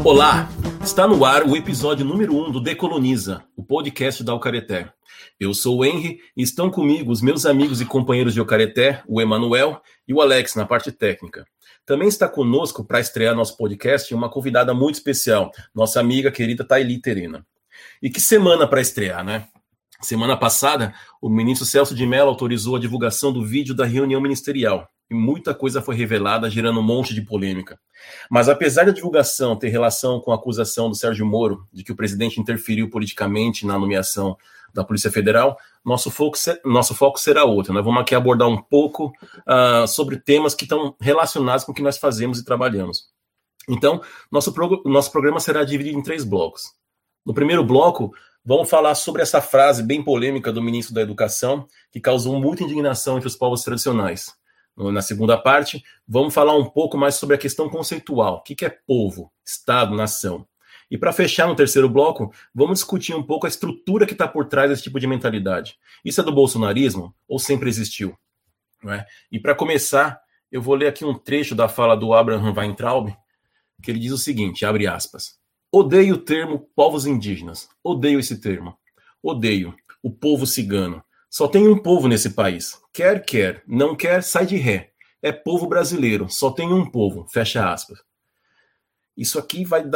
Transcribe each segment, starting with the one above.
Olá, está no ar o episódio número 1 do Decoloniza, o podcast da Ucareté. Eu sou o Henry e estão comigo os meus amigos e companheiros de Ucareté, o Emanuel e o Alex na parte técnica. Também está conosco para estrear nosso podcast uma convidada muito especial, nossa amiga querida Thaili Terena. E que semana para estrear, né? Semana passada, o ministro Celso de Mello autorizou a divulgação do vídeo da reunião ministerial e muita coisa foi revelada, gerando um monte de polêmica. Mas apesar da divulgação ter relação com a acusação do Sérgio Moro de que o presidente interferiu politicamente na nomeação da Polícia Federal, nosso foco será outro. Nós vamos aqui abordar um pouco sobre temas que estão relacionados com o que nós fazemos e trabalhamos. Então, nosso programa será dividido em 3 blocos. No primeiro bloco, vamos falar sobre essa frase bem polêmica do ministro da Educação, que causou muita indignação entre os povos tradicionais. Na segunda parte, vamos falar um pouco mais sobre a questão conceitual. O que é povo, Estado, nação? E para fechar no terceiro bloco, vamos discutir um pouco a estrutura que está por trás desse tipo de mentalidade. Isso é do bolsonarismo ou sempre existiu? Não é? E para começar, eu vou ler aqui um trecho da fala do Abraham Weintraub, que ele diz o seguinte, abre aspas: "Odeio o termo povos indígenas. Odeio esse termo. Odeio o povo cigano. Só tem um povo nesse país. Quer, não quer, sai de ré. É povo brasileiro. Só tem um povo." Fecha aspas. Isso aqui vai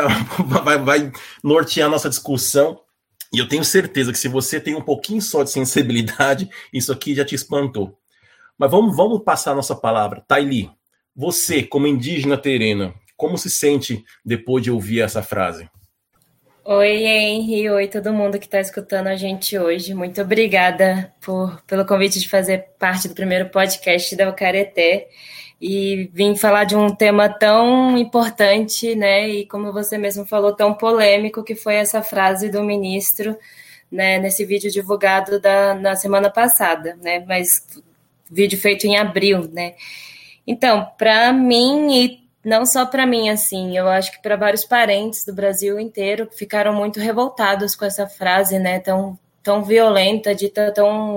nortear a nossa discussão. E eu tenho certeza que se você tem um pouquinho só de sensibilidade, isso aqui já te espantou. Mas vamos passar a nossa palavra. Thaili, você, como indígena terena, como se sente depois de ouvir essa frase? Oi, Henry. Oi, todo mundo que está escutando a gente hoje. Muito obrigada pelo convite de fazer parte do primeiro podcast da Ucareté e vim falar de um tema tão importante, né? E como você mesmo falou, tão polêmico, que foi essa frase do ministro, né, nesse vídeo divulgado na semana passada, né? Mas vídeo feito em abril, né? Então, para mim e não só para mim, assim, eu acho que para vários parentes do Brasil inteiro ficaram muito revoltados com essa frase, né, tão violenta, dita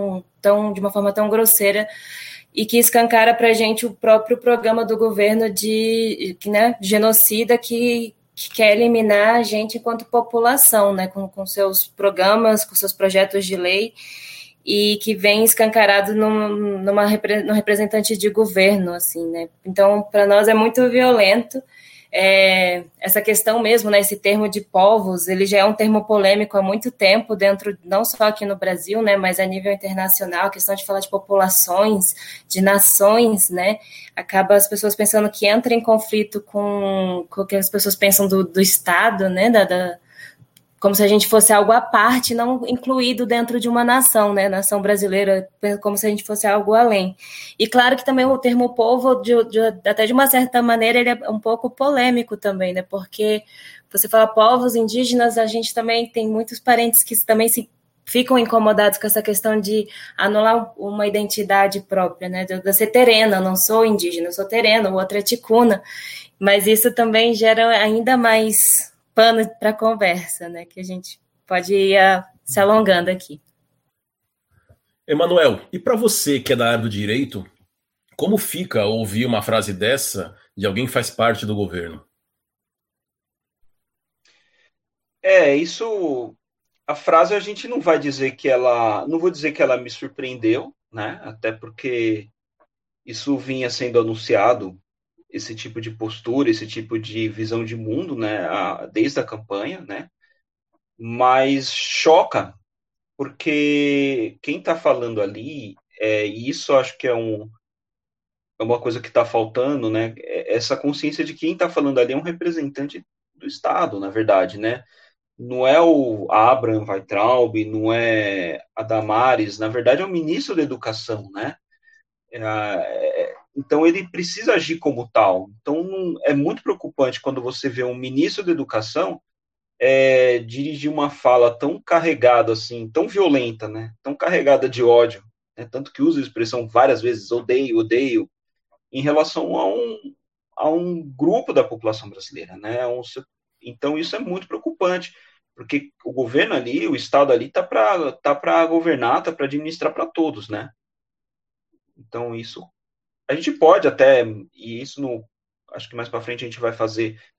de uma forma tão grosseira, e que escancara para a gente o próprio programa do governo de genocida que quer eliminar a gente enquanto população, né, com seus programas, com seus projetos de lei, e que vem escancarado no representante de governo, assim, né? Então, para nós é muito violento essa questão mesmo, né? Esse termo de povos, ele já é um termo polêmico há muito tempo, dentro, não só aqui no Brasil, né? Mas a nível internacional, a questão de falar de populações, de nações, né? Acaba as pessoas pensando que entra em conflito com o que as pessoas pensam do Estado, né? Como se a gente fosse algo à parte, não incluído dentro de uma nação, né? Nação brasileira, como se a gente fosse algo além. E claro que também o termo povo, até de uma certa maneira, ele é um pouco polêmico também, né? Porque você fala povos indígenas, a gente também tem muitos parentes que também ficam incomodados com essa questão de anular uma identidade própria, né? De ser terena, não sou indígena, eu sou terena, o outro é ticuna. Mas isso também gera ainda mais pano para conversa, né? Que a gente pode ir se alongando aqui. Emanuel, e para você que é da área do direito, como fica ouvir uma frase dessa de alguém que faz parte do governo? Isso. A frase a gente não vai dizer que ela. Não vou dizer que ela me surpreendeu, né? Até porque isso vinha sendo anunciado, esse tipo de postura, esse tipo de visão de mundo, né, desde a campanha, né, mas choca, porque quem está falando ali, e isso acho que é uma coisa que está faltando, né, essa consciência de que quem está falando ali é um representante do Estado, na verdade, né, não é o Abraham Weintraub, não é a Damares, na verdade é o ministro da Educação, né, então ele precisa agir como tal. Então é muito preocupante quando você vê um ministro da Educação dirigir uma fala tão carregada assim, tão violenta, né? Tão carregada de ódio, né? Tanto que usa a expressão várias vezes, odeio, odeio, em relação a um grupo da população brasileira, né? Então isso é muito preocupante, porque o governo ali, o Estado ali tá para governar, tá para administrar para todos, né? Então isso a gente pode até, e isso no, acho que mais para frente a gente vai fazer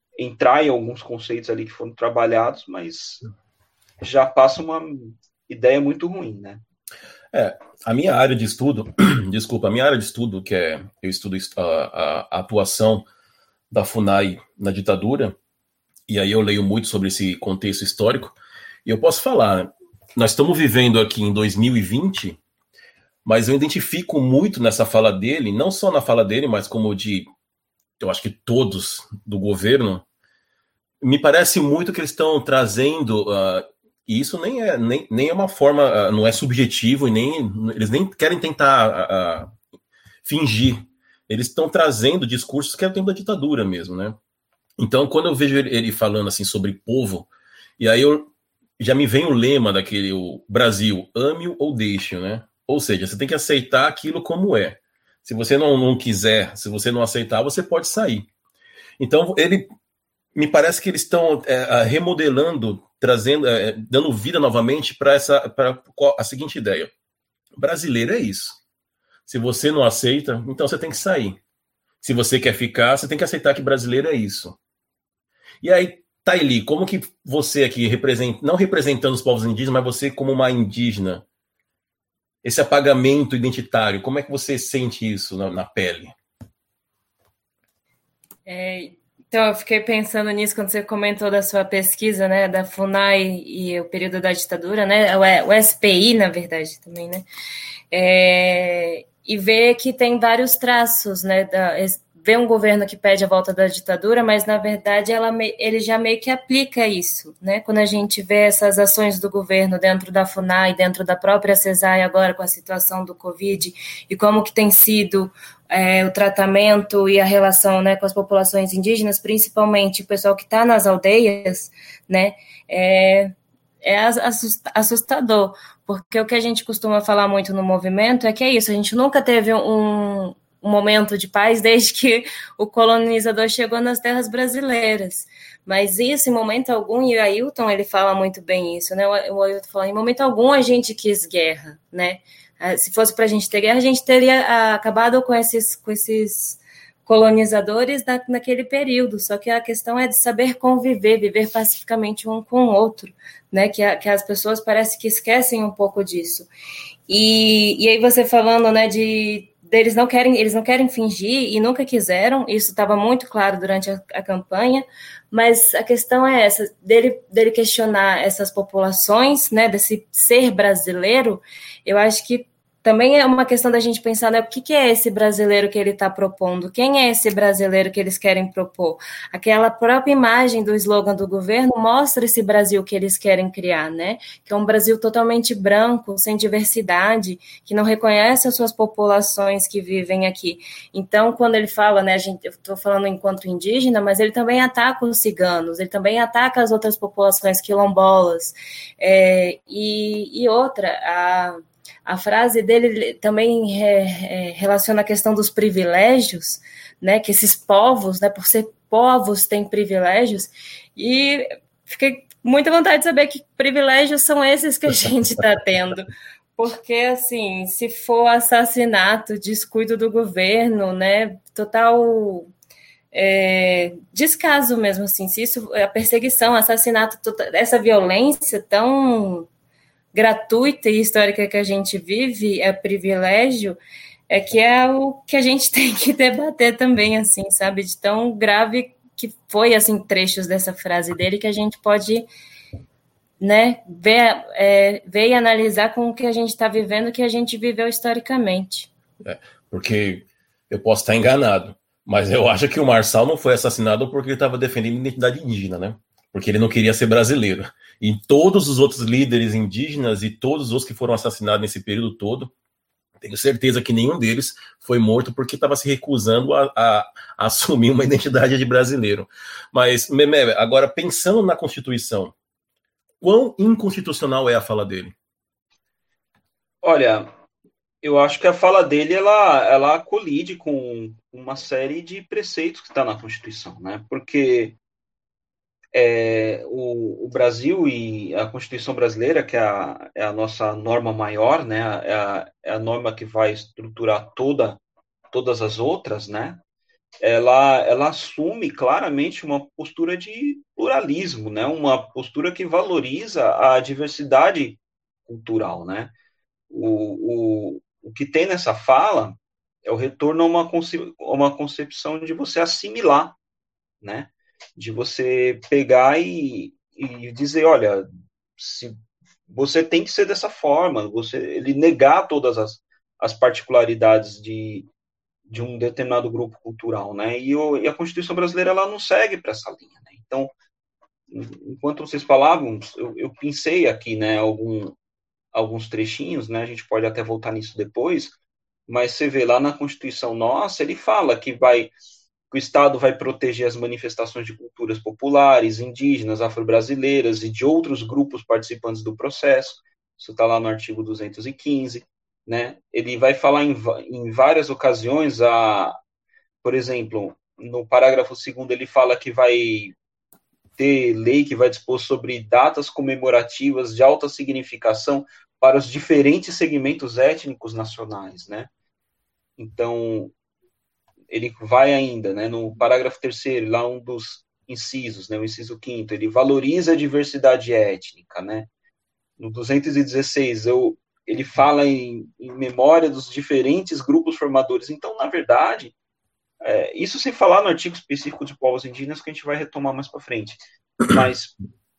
entrar em alguns conceitos ali que foram trabalhados, mas já passa uma ideia muito ruim, né? A minha área de estudo, desculpa, a minha área de estudo, eu estudo a atuação da FUNAI na ditadura, e aí eu leio muito sobre esse contexto histórico, e eu posso falar, nós estamos vivendo aqui em 2020, mas eu identifico muito nessa fala dele, não só na fala dele, mas como eu acho que todos do governo, me parece muito que eles estão trazendo, e isso nem é uma forma, não é subjetivo, eles nem querem tentar fingir. Eles estão trazendo discursos que é o tempo da ditadura mesmo, né? Então, quando eu vejo ele falando assim sobre povo, e aí já me vem o lema daquele o Brasil, ame-o ou deixe-o, né? Ou seja, você tem que aceitar aquilo como é. Se você não quiser, se você não aceitar, você pode sair. Então, me parece que eles estão remodelando, trazendo, dando vida novamente para a seguinte ideia. Brasileiro é isso. Se você não aceita, então você tem que sair. Se você quer ficar, você tem que aceitar que brasileiro é isso. E aí, Thaili, como que você aqui, não representando os povos indígenas, mas você como uma indígena, esse apagamento identitário, como é que você sente isso na pele? Então, eu fiquei pensando nisso quando você comentou da sua pesquisa, né, da FUNAI e o período da ditadura, né, o SPI, na verdade, também, né, e ver que tem vários traços, né, ver um governo que pede a volta da ditadura, mas, na verdade, ele já meio que aplica isso, né, quando a gente vê essas ações do governo dentro da FUNAI, dentro da própria CESAI agora com a situação do Covid, e como que tem sido o tratamento e a relação, né, com as populações indígenas, principalmente o pessoal que está nas aldeias, né, é assustador, porque o que a gente costuma falar muito no movimento é que é isso, a gente nunca teve um momento de paz desde que o colonizador chegou nas terras brasileiras, mas isso em momento algum, e o Ailton ele fala muito bem isso, né, o Ailton fala, em momento algum a gente quis guerra, né, se fosse para a gente ter guerra, a gente teria acabado com esses colonizadores naquele período, só que a questão é de saber conviver, viver pacificamente um com o outro, né? Que as pessoas parece que esquecem um pouco disso. E aí você falando, né, eles não querem fingir e nunca quiseram, isso estava muito claro durante a campanha, mas a questão é essa, dele questionar essas populações, né, desse ser brasileiro, eu acho que também é uma questão da gente pensar, né, o que é esse brasileiro que ele está propondo? Quem é esse brasileiro que eles querem propor? Aquela própria imagem do slogan do governo mostra esse Brasil que eles querem criar, né? Que é um Brasil totalmente branco, sem diversidade, que não reconhece as suas populações que vivem aqui. Então, quando ele fala, né, eu estou falando enquanto indígena, mas ele também ataca os ciganos, ele também ataca as outras populações quilombolas. E outra, a frase dele também relaciona a questão dos privilégios, né, que esses povos, né, por ser povos, têm privilégios, e fiquei com muita vontade de saber que privilégios são esses que a gente está tendo, porque, assim, se for assassinato, descuido do governo, né, total descaso mesmo, assim, se isso, a perseguição, assassinato, essa violência tão gratuita e histórica que a gente vive, é privilégio, que é o que a gente tem que debater também, assim, sabe, de tão grave que foi, assim, trechos dessa frase dele que a gente pode, né, ver e analisar com o que a gente está vivendo, que a gente viveu historicamente. Porque eu posso estar enganado, mas eu acho que o Marçal não foi assassinado porque ele estava defendendo a identidade indígena, né? Porque ele não queria ser brasileiro. E todos os outros líderes indígenas e todos os que foram assassinados nesse período todo, tenho certeza que nenhum deles foi morto porque estava se recusando a assumir uma identidade de brasileiro. Mas, Memé, agora pensando na Constituição, quão inconstitucional é a fala dele? Olha, eu acho que a fala dele ela colide com uma série de preceitos que está na Constituição, né? Porque o Brasil e a Constituição brasileira, que é a nossa norma maior, né? É a norma que vai estruturar todas as outras, né? ela assume claramente uma postura de pluralismo, né? Uma postura que valoriza a diversidade cultural, né? O que tem nessa fala é o retorno a uma concepção de você assimilar, né? De você pegar e dizer, olha, se você tem que ser dessa forma, ele negar todas as particularidades de um determinado grupo cultural, né? E a Constituição brasileira ela não segue para essa linha, né? Então, enquanto vocês falavam, eu pensei aqui, né, alguns trechinhos, né? A gente pode até voltar nisso depois, mas você vê lá na Constituição nossa, ele fala que o Estado vai proteger as manifestações de culturas populares, indígenas, afro-brasileiras e de outros grupos participantes do processo. Isso está lá no artigo 215. Né? Ele vai falar em várias ocasiões, por exemplo, no parágrafo 2º ele fala que vai ter lei que vai dispor sobre datas comemorativas de alta significação para os diferentes segmentos étnicos nacionais, né? Então, ele vai ainda, né, no parágrafo 3º, lá um dos incisos, né, o inciso 5º, ele valoriza a diversidade étnica, né? No 216, ele fala em memória dos diferentes grupos formadores. Então, na verdade, isso sem falar no artigo específico de povos indígenas, que a gente vai retomar mais para frente. Mas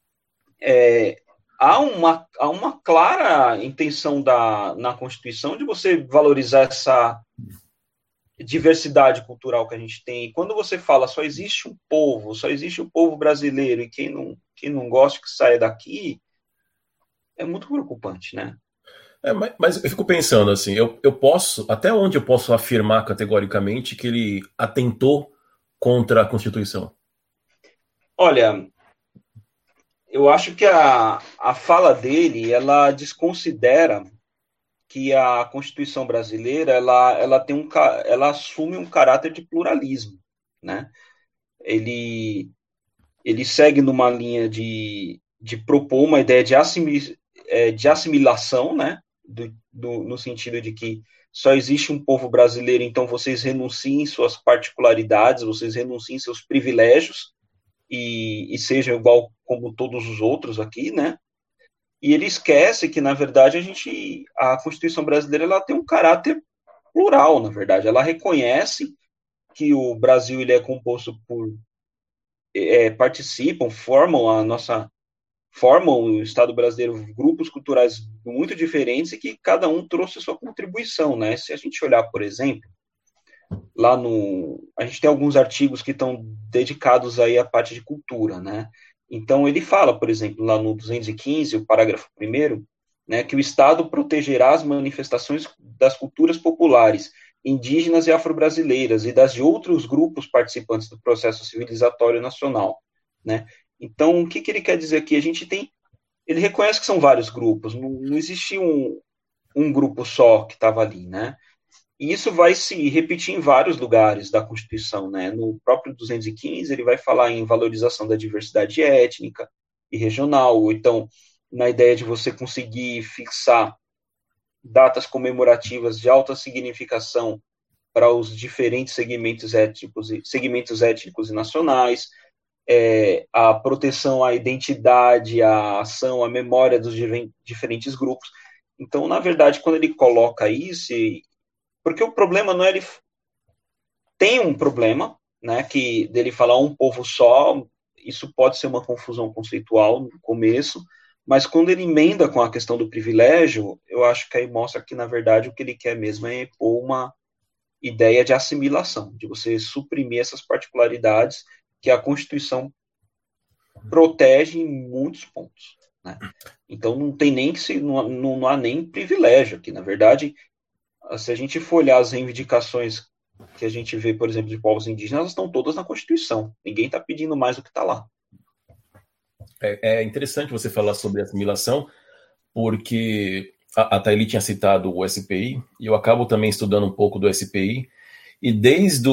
há uma clara intenção na Constituição de você valorizar essa diversidade cultural que a gente tem. E quando você fala só existe um povo brasileiro, e quem não gosta que saia daqui, é muito preocupante, né? Mas eu fico pensando assim, eu posso, até onde eu posso afirmar categoricamente que ele atentou contra a Constituição? Olha, eu acho que a fala dele, ela desconsidera que a Constituição brasileira, ela assume um caráter de pluralismo, né? Ele segue numa linha de propor uma ideia de assimilação, né? No sentido de que só existe um povo brasileiro, então vocês renunciem suas particularidades, vocês renunciem seus privilégios e sejam igual como todos os outros aqui, né? E ele esquece que, na verdade, a Constituição brasileira ela tem um caráter plural, na verdade. Ela reconhece que o Brasil ele é composto por formam o Estado brasileiro grupos culturais muito diferentes e que cada um trouxe sua contribuição, né? Se a gente olhar, por exemplo, a gente tem alguns artigos que estão dedicados aí à parte de cultura, né? Então ele fala, por exemplo, lá no 215, o parágrafo 1º, né, que o Estado protegerá as manifestações das culturas populares, indígenas e afro-brasileiras e das de outros grupos participantes do processo civilizatório nacional, né? Então, o que ele quer dizer aqui? Ele reconhece que são vários grupos, não existe um grupo só que estava ali, né? E isso vai se repetir em vários lugares da Constituição, né? No próprio 215, ele vai falar em valorização da diversidade étnica e regional, ou então na ideia de você conseguir fixar datas comemorativas de alta significação para os diferentes segmentos étnicos e nacionais, a proteção à identidade, à ação, à memória dos diferentes grupos. Então, na verdade, quando ele coloca isso, porque o problema não é ele tem um problema, né, que dele falar um povo só, isso pode ser uma confusão conceitual no começo, mas quando ele emenda com a questão do privilégio, eu acho que aí mostra que, na verdade, o que ele quer mesmo é pôr uma ideia de assimilação, de você suprimir essas particularidades que a Constituição protege em muitos pontos, né? Então não há nem privilégio aqui. Na verdade, se a gente for olhar as reivindicações que a gente vê, por exemplo, de povos indígenas, elas estão todas na Constituição. Ninguém está pedindo mais do que está lá. É interessante você falar sobre assimilação, porque a Thaili tinha citado o SPI, e eu acabo também estudando um pouco do SPI, e desde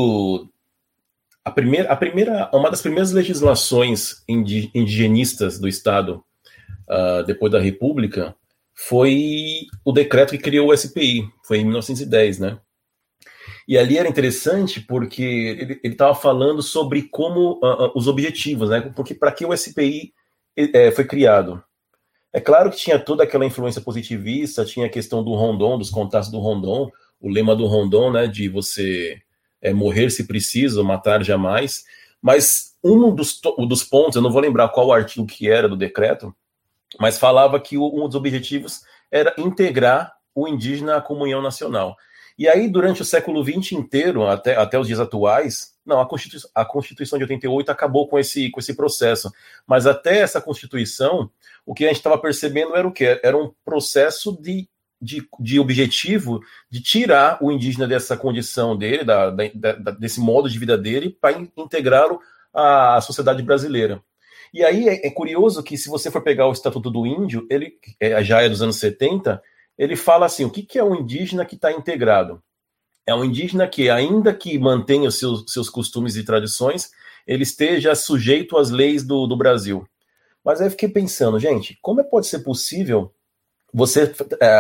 uma das primeiras legislações indigenistas do Estado, depois da República, foi o decreto que criou o SPI, foi em 1910, né? E ali era interessante porque ele estava falando sobre como os objetivos, né? Porque para que o SPI foi criado? É claro que tinha toda aquela influência positivista, tinha a questão do Rondon, dos contatos do Rondon, o lema do Rondon, né, de você morrer se preciso, matar jamais, mas um dos pontos, eu não vou lembrar qual artigo que era do decreto, mas falava que um dos objetivos era integrar o indígena à comunhão nacional. E aí, durante o século XX inteiro, até os dias atuais, não, a Constituição de 88 acabou com esse processo, mas até essa Constituição, o que a gente estava percebendo era o quê? Era um processo de objetivo de tirar o indígena dessa condição dele, desse modo de vida dele, para integrá-lo à sociedade brasileira. E aí é curioso que, se você for pegar o Estatuto do Índio, ele já é dos anos 70, ele fala assim, o que é um indígena que está integrado? É um indígena que, ainda que mantenha os seus costumes e tradições, ele esteja sujeito às leis do Brasil. Mas aí eu fiquei pensando, gente, como pode ser possível você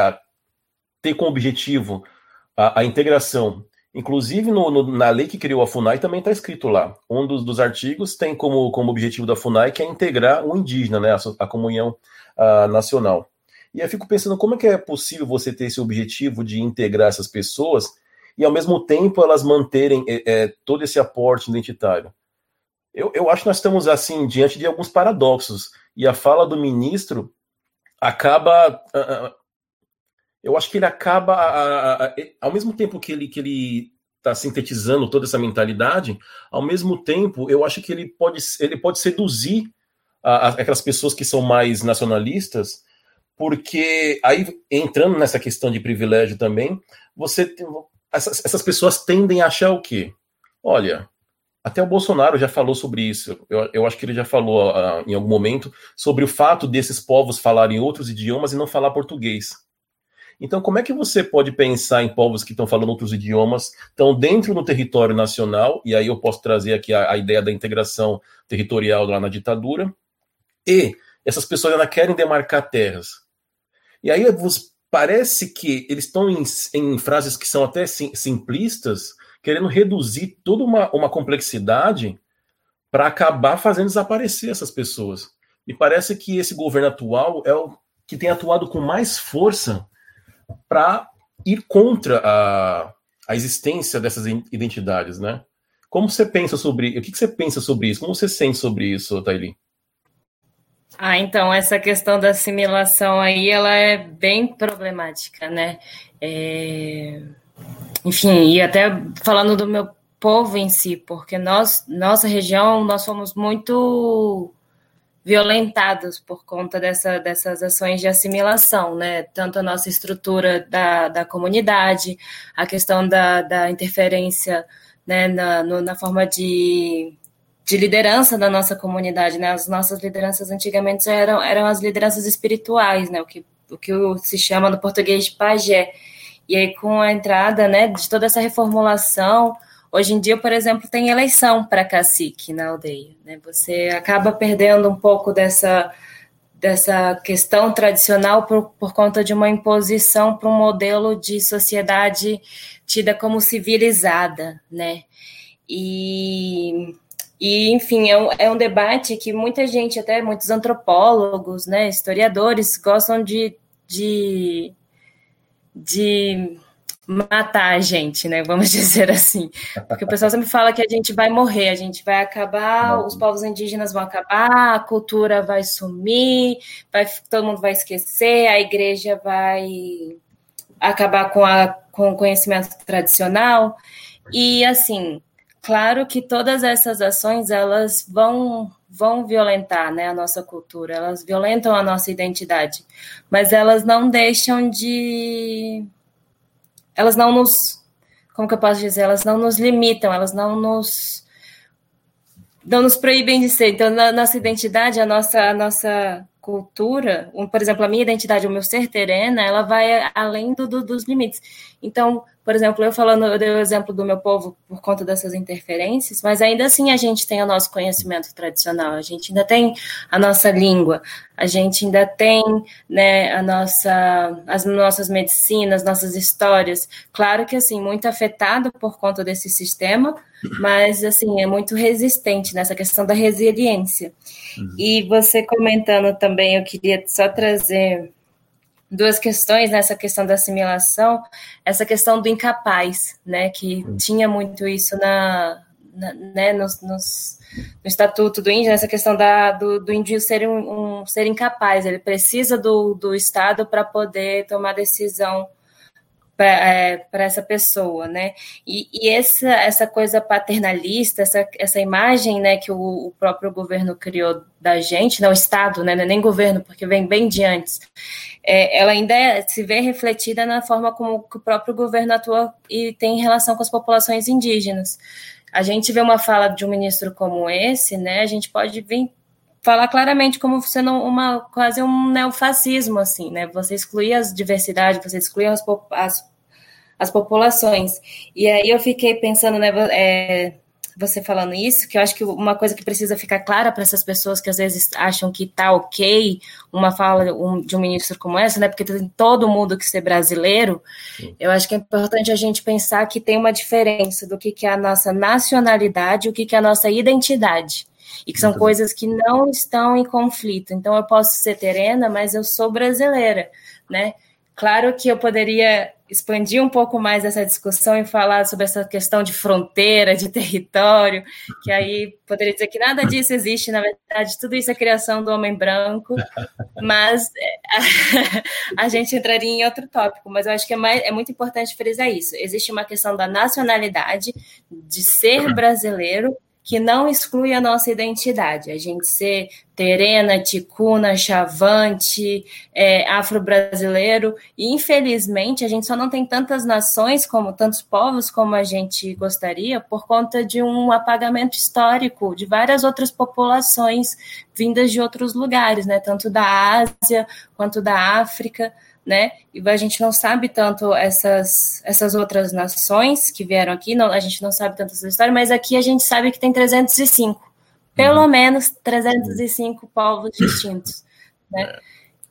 ter como objetivo a integração? Inclusive, na lei que criou a FUNAI também está escrito lá. Um dos artigos tem como objetivo da FUNAI que é integrar o indígena, né, a comunhão nacional. E eu fico pensando, como é que é possível você ter esse objetivo de integrar essas pessoas e, ao mesmo tempo, elas manterem todo esse aporte identitário? Eu acho que nós estamos, assim, diante de alguns paradoxos. E a fala do ministro acaba... eu acho que ele acaba... ao mesmo tempo que ele está sintetizando toda essa mentalidade, ao mesmo tempo, eu acho que ele pode seduzir aquelas pessoas que são mais nacionalistas, porque aí, entrando nessa questão de privilégio também, essas pessoas tendem a achar o quê? Olha, até o Bolsonaro já falou sobre isso, eu acho que ele já falou em algum momento sobre o fato desses povos falarem outros idiomas e não falar português. Então, como é que você pode pensar em povos que estão falando outros idiomas, estão dentro do território nacional, e aí eu posso trazer aqui a ideia da integração territorial lá na ditadura, e essas pessoas ainda querem demarcar terras. E aí parece que eles estão em frases que são até simplistas, querendo reduzir toda uma complexidade para acabar fazendo desaparecer essas pessoas. E parece que esse governo atual é o que tem atuado com mais força para ir contra a existência dessas identidades, né? Como você pensa sobre... O que você pensa sobre isso? Como você sente sobre isso, Tayli? Então, essa questão da assimilação aí, ela é bem problemática, né? Enfim, e até falando do meu povo em si, porque nossa região, nós fomos muito violentados por conta dessas ações de assimilação, né? Tanto a nossa estrutura da comunidade, a questão da interferência, né, na forma de liderança da nossa comunidade, né? As nossas lideranças antigamente eram as lideranças espirituais, né? O que se chama no português de pajé. E aí, com a entrada, né, de toda essa reformulação, hoje em dia, por exemplo, tem eleição para cacique na aldeia, né? Você acaba perdendo um pouco dessa questão tradicional por conta de uma imposição para um modelo de sociedade tida como civilizada, né? E enfim, é um debate que muita gente, até muitos antropólogos, né, historiadores, gostam de matar a gente, né, vamos dizer assim. Porque o pessoal sempre fala que a gente vai morrer, a gente vai acabar, os povos indígenas vão acabar, a cultura vai sumir, todo mundo vai esquecer, a igreja vai acabar com o conhecimento tradicional. E, assim... Claro que todas essas ações, elas vão violentar, né, a nossa cultura, elas violentam a nossa identidade, mas elas não deixam de... Elas não nos... Como que eu posso dizer? Elas não nos limitam, elas não nos proíbem de ser. Então, a nossa identidade, a nossa cultura, por exemplo, a minha identidade, o meu ser terena, ela vai além dos limites. Então, por exemplo, eu dei o exemplo do meu povo por conta dessas interferências, mas ainda assim a gente tem o nosso conhecimento tradicional, a gente ainda tem a nossa língua, a gente ainda tem, né, as nossas medicinas, nossas histórias. Claro que, assim, muito afetado por conta desse sistema, mas, assim, é muito resistente nessa questão da resiliência. E você comentando também, eu queria só trazer duas questões nessa questão da assimilação, essa questão do incapaz, né, que tinha muito isso né, no Estatuto do Índio, essa questão do índio ser incapaz, ele precisa do Estado para poder tomar decisão para essa pessoa, né? E essa coisa paternalista, essa imagem, né, que o próprio governo criou da gente, não o Estado, né, não é nem governo, porque vem bem de antes, ela ainda se vê refletida na forma como o próprio governo atua e tem relação com as populações indígenas. A gente vê uma fala de um ministro como esse, né, a gente pode vir falar claramente como sendo quase um neofascismo, assim, né? Você excluir as diversidades, você excluir as populações. E aí eu fiquei pensando, né, você falando isso, que eu acho que uma coisa que precisa ficar clara para essas pessoas que às vezes acham que tá ok uma fala de um ministro como essa, né? Porque tem todo mundo que ser brasileiro. Eu acho que é importante a gente pensar que tem uma diferença do que é a nossa nacionalidade e o que é a nossa identidade. E que são coisas que não estão em conflito. Então, eu posso ser terena, mas eu sou brasileira, né? Claro que eu poderia expandir um pouco mais essa discussão e falar sobre essa questão de fronteira, de território, que aí poderia dizer que nada disso existe, na verdade, tudo isso é criação do homem branco, mas a gente entraria em outro tópico, mas eu acho que é muito importante frisar isso. Existe uma questão da nacionalidade, de ser brasileiro, que não exclui a nossa identidade. A gente ser terena, ticuna, chavante, afro-brasileiro, e infelizmente a gente só não tem tantas nações, tantos povos como a gente gostaria, por conta de um apagamento histórico de várias outras populações vindas de outros lugares, né? Tanto da Ásia quanto da África, né? E a gente não sabe tanto essas outras nações que vieram aqui, a gente não sabe tanto essa história, mas aqui a gente sabe que tem 305, pelo menos 305 povos distintos, né?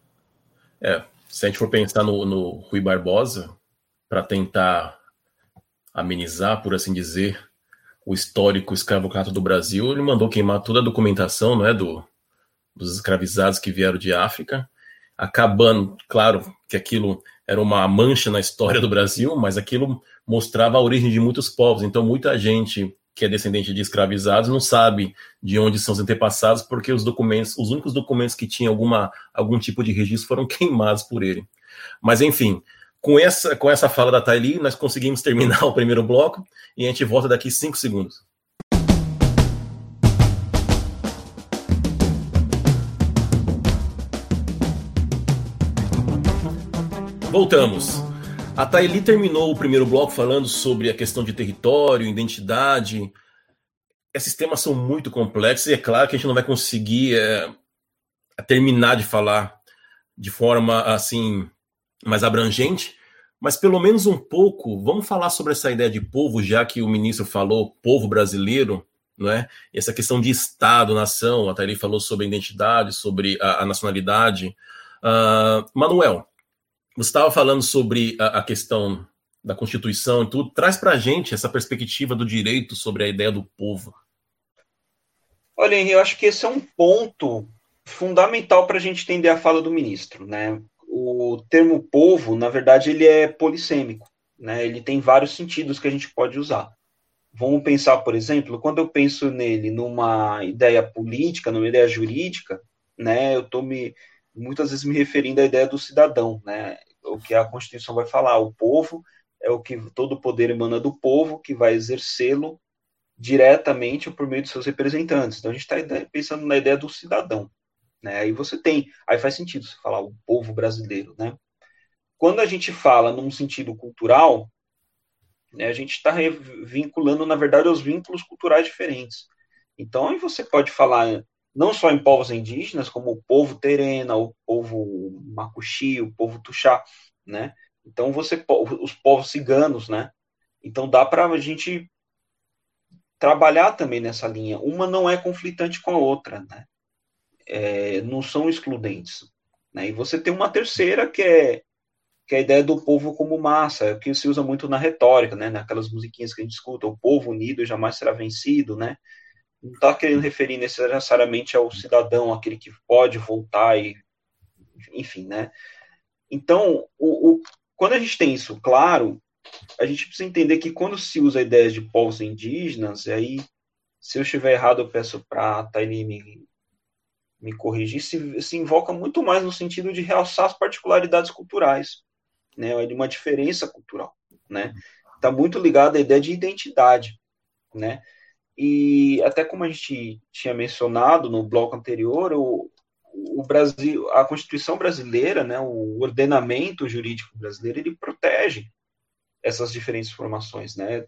Se a gente for pensar no Rui Barbosa, para tentar amenizar, por assim dizer, o histórico escravocrata do Brasil, ele mandou queimar toda a documentação, não é, dos escravizados que vieram de África, acabando, claro, que aquilo era uma mancha na história do Brasil, mas aquilo mostrava a origem de muitos povos. Então, muita gente que é descendente de escravizados não sabe de onde são os antepassados, porque os únicos documentos que tinham algum tipo de registro foram queimados por ele. Mas, enfim, com essa fala da Thaili, nós conseguimos terminar o primeiro bloco e a gente volta daqui 5 segundos. Voltamos. A Thaili terminou o primeiro bloco falando sobre a questão de território, identidade. Esses temas são muito complexos e é claro que a gente não vai conseguir terminar de falar de forma assim mais abrangente, mas pelo menos um pouco, vamos falar sobre essa ideia de povo, já que o ministro falou povo brasileiro, não é? Essa questão de Estado, nação, a Thaili falou sobre a identidade, sobre a nacionalidade. Manuel, você estava falando sobre a questão da Constituição e tudo. Traz para a gente essa perspectiva do direito sobre a ideia do povo. Olha, Henrique, eu acho que esse é um ponto fundamental para a gente entender a fala do ministro, né? O termo povo, na verdade, ele é polissêmico, né? Ele tem vários sentidos que a gente pode usar. Vamos pensar, por exemplo, quando eu penso nele numa ideia política, numa ideia jurídica, né? Eu estou muitas vezes me referindo à ideia do cidadão, né? O que a Constituição vai falar, o povo é o que todo o poder emana do povo, que vai exercê-lo diretamente por meio de seus representantes. Então a gente está pensando na ideia do cidadão, né? Aí faz sentido você falar o povo brasileiro, né? Quando a gente fala num sentido cultural, né, a gente está vinculando, na verdade, os vínculos culturais diferentes. Então aí você pode falar não só em povos indígenas, como o povo Terena, o povo Macuxi, o povo Tuxá, né? Então, os povos ciganos, né? Então, dá para a gente trabalhar também nessa linha. Uma não é conflitante com a outra, né? Não são excludentes. Né? E você tem uma terceira, que é a ideia do povo como massa, que se usa muito na retórica, né? Naquelas musiquinhas que a gente escuta, o povo unido jamais será vencido, né? Não está querendo referir necessariamente ao cidadão, aquele que pode voltar, enfim, né? Então, quando a gente tem isso claro, a gente precisa entender que quando se usa ideias de povos indígenas, e aí, se eu estiver errado, eu peço para a Taini me corrigir, se invoca muito mais no sentido de realçar as particularidades culturais, né, de uma diferença cultural, né? Está muito ligado à ideia de identidade, né? E até como a gente tinha mencionado no bloco anterior, o Brasil, a Constituição brasileira, né, o ordenamento jurídico brasileiro, ele protege essas diferentes formações, né?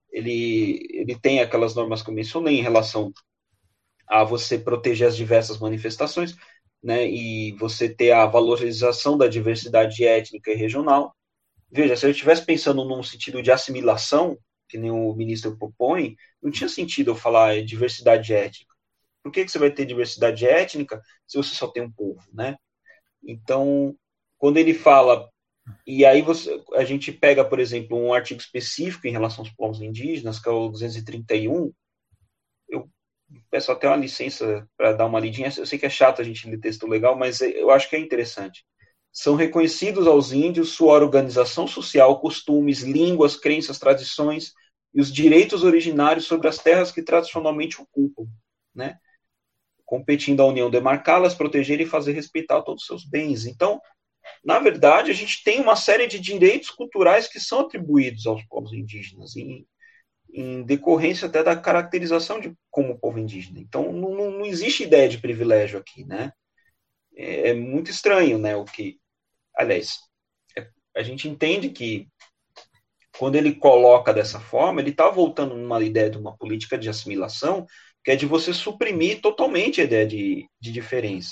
Ele tem aquelas normas que eu mencionei em relação a você proteger as diversas manifestações, né, e você ter a valorização da diversidade étnica e regional. Veja, se eu estivesse pensando num sentido de assimilação, que nem o ministro propõe, não tinha sentido eu falar diversidade étnica. Por que você vai ter diversidade étnica se você só tem um povo, né? Então, quando ele fala, e aí a gente pega, por exemplo, um artigo específico em relação aos povos indígenas, que é o 231, eu peço até uma licença para dar uma lidinha, eu sei que é chato a gente ler texto legal, mas eu acho que é interessante. São reconhecidos aos índios sua organização social, costumes, línguas, crenças, tradições e os direitos originários sobre as terras que tradicionalmente ocupam, né? Competindo à União demarcá-las, proteger e fazer respeitar todos os seus bens. Então, na verdade, a gente tem uma série de direitos culturais que são atribuídos aos povos indígenas, em decorrência até da caracterização como povo indígena. Então, não existe ideia de privilégio aqui, né? É muito estranho, né? Aliás, a gente entende que quando ele coloca dessa forma, ele está voltando numa ideia de uma política de assimilação, que é de você suprimir totalmente a ideia de diferença.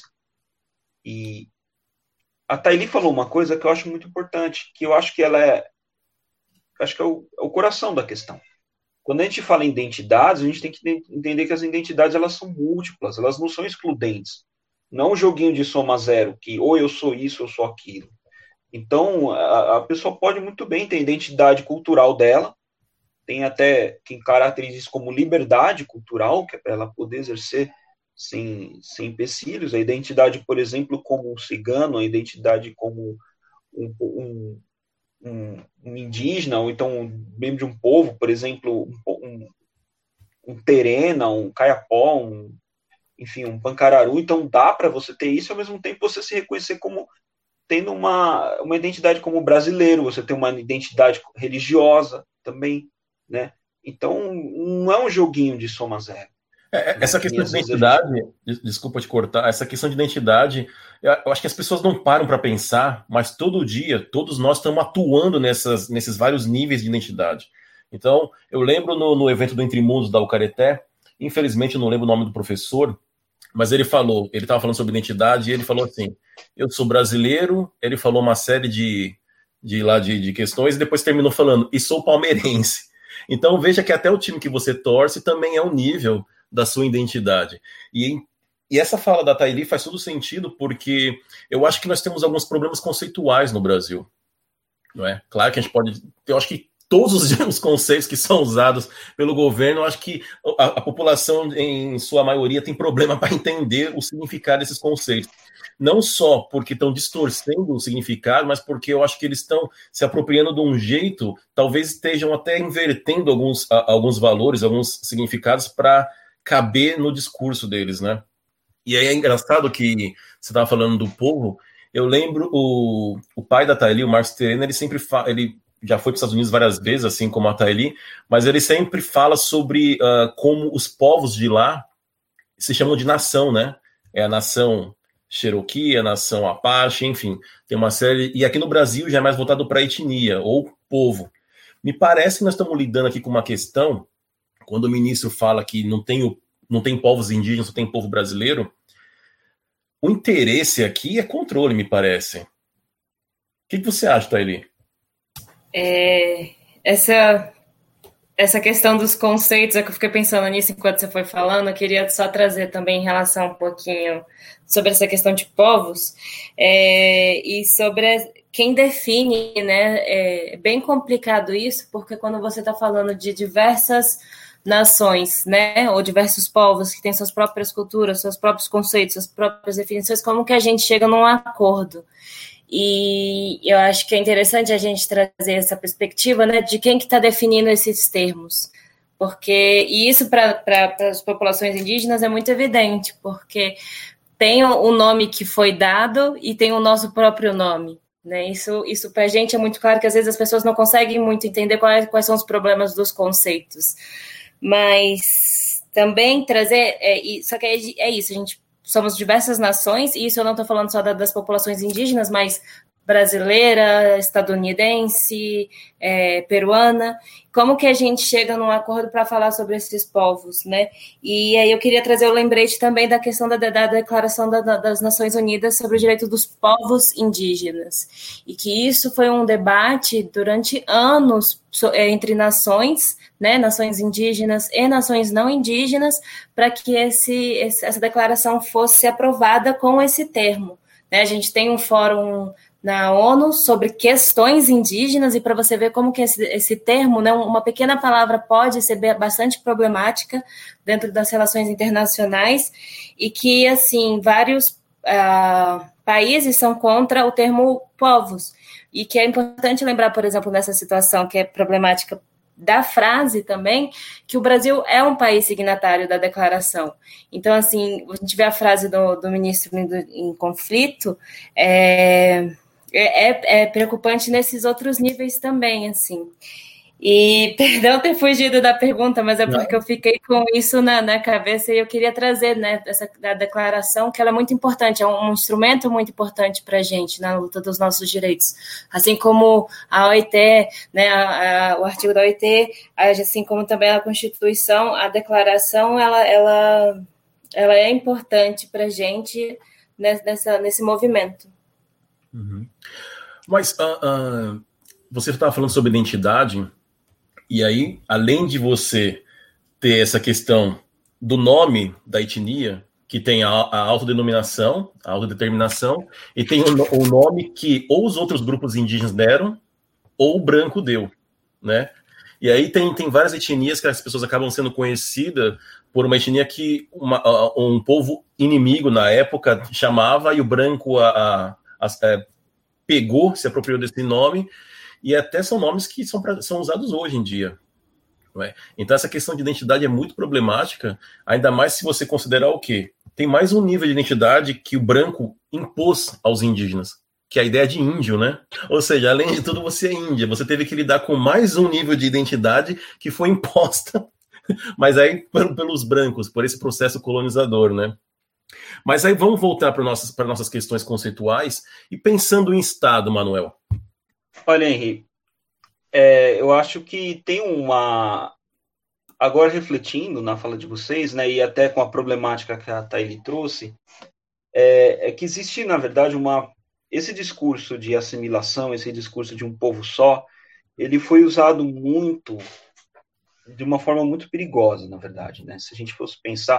E a Taili falou uma coisa que eu acho muito importante, que eu acho que acho que é o coração da questão. Quando a gente fala em identidades, a gente tem que entender que as identidades elas são múltiplas, elas não são excludentes. Não um joguinho de soma zero, que ou eu sou isso, ou eu sou aquilo. Então, a pessoa pode muito bem ter a identidade cultural dela, tem até quem caracteriza isso como liberdade cultural, que é para ela poder exercer sem empecilhos. A identidade, por exemplo, como um cigano, a identidade como um indígena, ou então um membro de um povo, por exemplo, um terena, um caiapó, enfim, um pancararu. Então dá para você ter isso, ao mesmo tempo você se reconhecer como tendo uma identidade como brasileiro, você tem uma identidade religiosa também, né? Então não é um joguinho de soma zero. Essa questão de identidade, desculpa te cortar, essa questão de identidade, eu acho que as pessoas não param para pensar, mas todo dia, todos nós estamos atuando nesses vários níveis de identidade. Então, eu lembro no evento do Entre Mundos da Ucareté, infelizmente eu não lembro o nome do professor, mas ele estava falando sobre identidade, e ele falou assim, eu sou brasileiro, ele falou uma série de questões, e depois terminou falando, e sou palmeirense. Então, veja que até o time que você torce também é um nível da sua identidade. E essa fala da Taili faz todo sentido, porque eu acho que nós temos alguns problemas conceituais no Brasil. Não é? Claro que a gente pode... Eu acho que todos os conceitos que são usados pelo governo, eu acho que a população, em sua maioria, tem problema para entender o significado desses conceitos. Não só porque estão distorcendo o significado, mas porque eu acho que eles estão se apropriando de um jeito, talvez estejam até invertendo alguns valores, alguns significados para caber no discurso deles, né? E aí é engraçado que você estava falando do povo, eu lembro o pai da Taili, o Márcio Terena, ele sempre fala, ele já foi para os Estados Unidos várias vezes, assim como a Taili, mas ele sempre fala sobre como os povos de lá se chamam de nação, né? É a nação Cherokee, a nação Apache, enfim, tem uma série, e aqui no Brasil já é mais voltado para a etnia, ou povo. Me parece que nós estamos lidando aqui com uma questão, quando o ministro fala que não tem não tem povos indígenas, só tem povo brasileiro. O interesse aqui é controle, me parece. O que você acha, Thaili? Essa questão dos conceitos, é que eu fiquei pensando nisso enquanto você foi falando, eu queria só trazer também em relação um pouquinho sobre essa questão de povos, e sobre quem define, né? É bem complicado isso, porque quando você está falando de diversas nações, né, ou diversos povos que têm suas próprias culturas, seus próprios conceitos, suas próprias definições, como que a gente chega num acordo? E eu acho que é interessante a gente trazer essa perspectiva, né, de quem que está definindo esses termos. E isso para as populações indígenas é muito evidente, porque tem o nome que foi dado e tem o nosso próprio nome. Né? Isso para a gente é muito claro que às vezes as pessoas não conseguem muito entender quais são os problemas dos conceitos. Mas também trazer... só que é isso, a gente somos diversas nações, e isso eu não estou falando só das populações indígenas, mas brasileira, estadunidense, peruana. Como que a gente chega num acordo para falar sobre esses povos, né? E aí eu queria trazer o lembrete também da questão da Declaração das Nações Unidas sobre o direito dos povos indígenas, e que isso foi um debate durante anos entre nações, né, nações indígenas e nações não indígenas, para que essa declaração fosse aprovada com esse termo. Né? A gente tem um fórum na ONU sobre questões indígenas, e para você ver como que esse termo, né, uma pequena palavra pode ser bastante problemática dentro das relações internacionais, e que, assim, vários países são contra o termo povos, e que é importante lembrar, por exemplo, nessa situação que é problemática da frase também, que o Brasil é um país signatário da declaração. Então, assim, a gente vê a frase do ministro em conflito, é preocupante nesses outros níveis também, assim. E, perdão ter fugido da pergunta, mas é porque eu fiquei com isso na cabeça, e eu queria trazer, né, da declaração, que ela é muito importante, é um instrumento muito importante para a gente na luta dos nossos direitos. Assim como a OIT, né, o artigo da OIT, assim como também a Constituição, a declaração, ela é importante para a gente nesse movimento. Uhum. Mas você estava falando sobre identidade, e aí, além de você ter essa questão do nome da etnia, que tem a autodenominação, a autodeterminação, e tem o nome que ou os outros grupos indígenas deram, ou o branco deu, né? E aí tem várias etnias que as pessoas acabam sendo conhecidas por uma etnia que um povo inimigo na época chamava, e o branco pegou, se apropriou desse nome, e até são nomes que são usados hoje em dia. Não é? Então essa questão de identidade é muito problemática, ainda mais se você considerar o quê? Tem mais um nível de identidade que o branco impôs aos indígenas, que é a ideia de índio, né? Ou seja, além de tudo, você é índia, você teve que lidar com mais um nível de identidade que foi imposta, mas aí pelos brancos, por esse processo colonizador, né? Mas aí vamos voltar para nossas questões conceituais e pensando em Estado, Manuel. Olha, Henri, eu acho que tem uma... Agora, refletindo na fala de vocês, né, e até com a problemática que a Thaili trouxe, é que existe, na verdade, esse discurso de assimilação, esse discurso de um povo só, ele foi usado muito, de uma forma muito perigosa, na verdade. Né? Se a gente fosse pensar,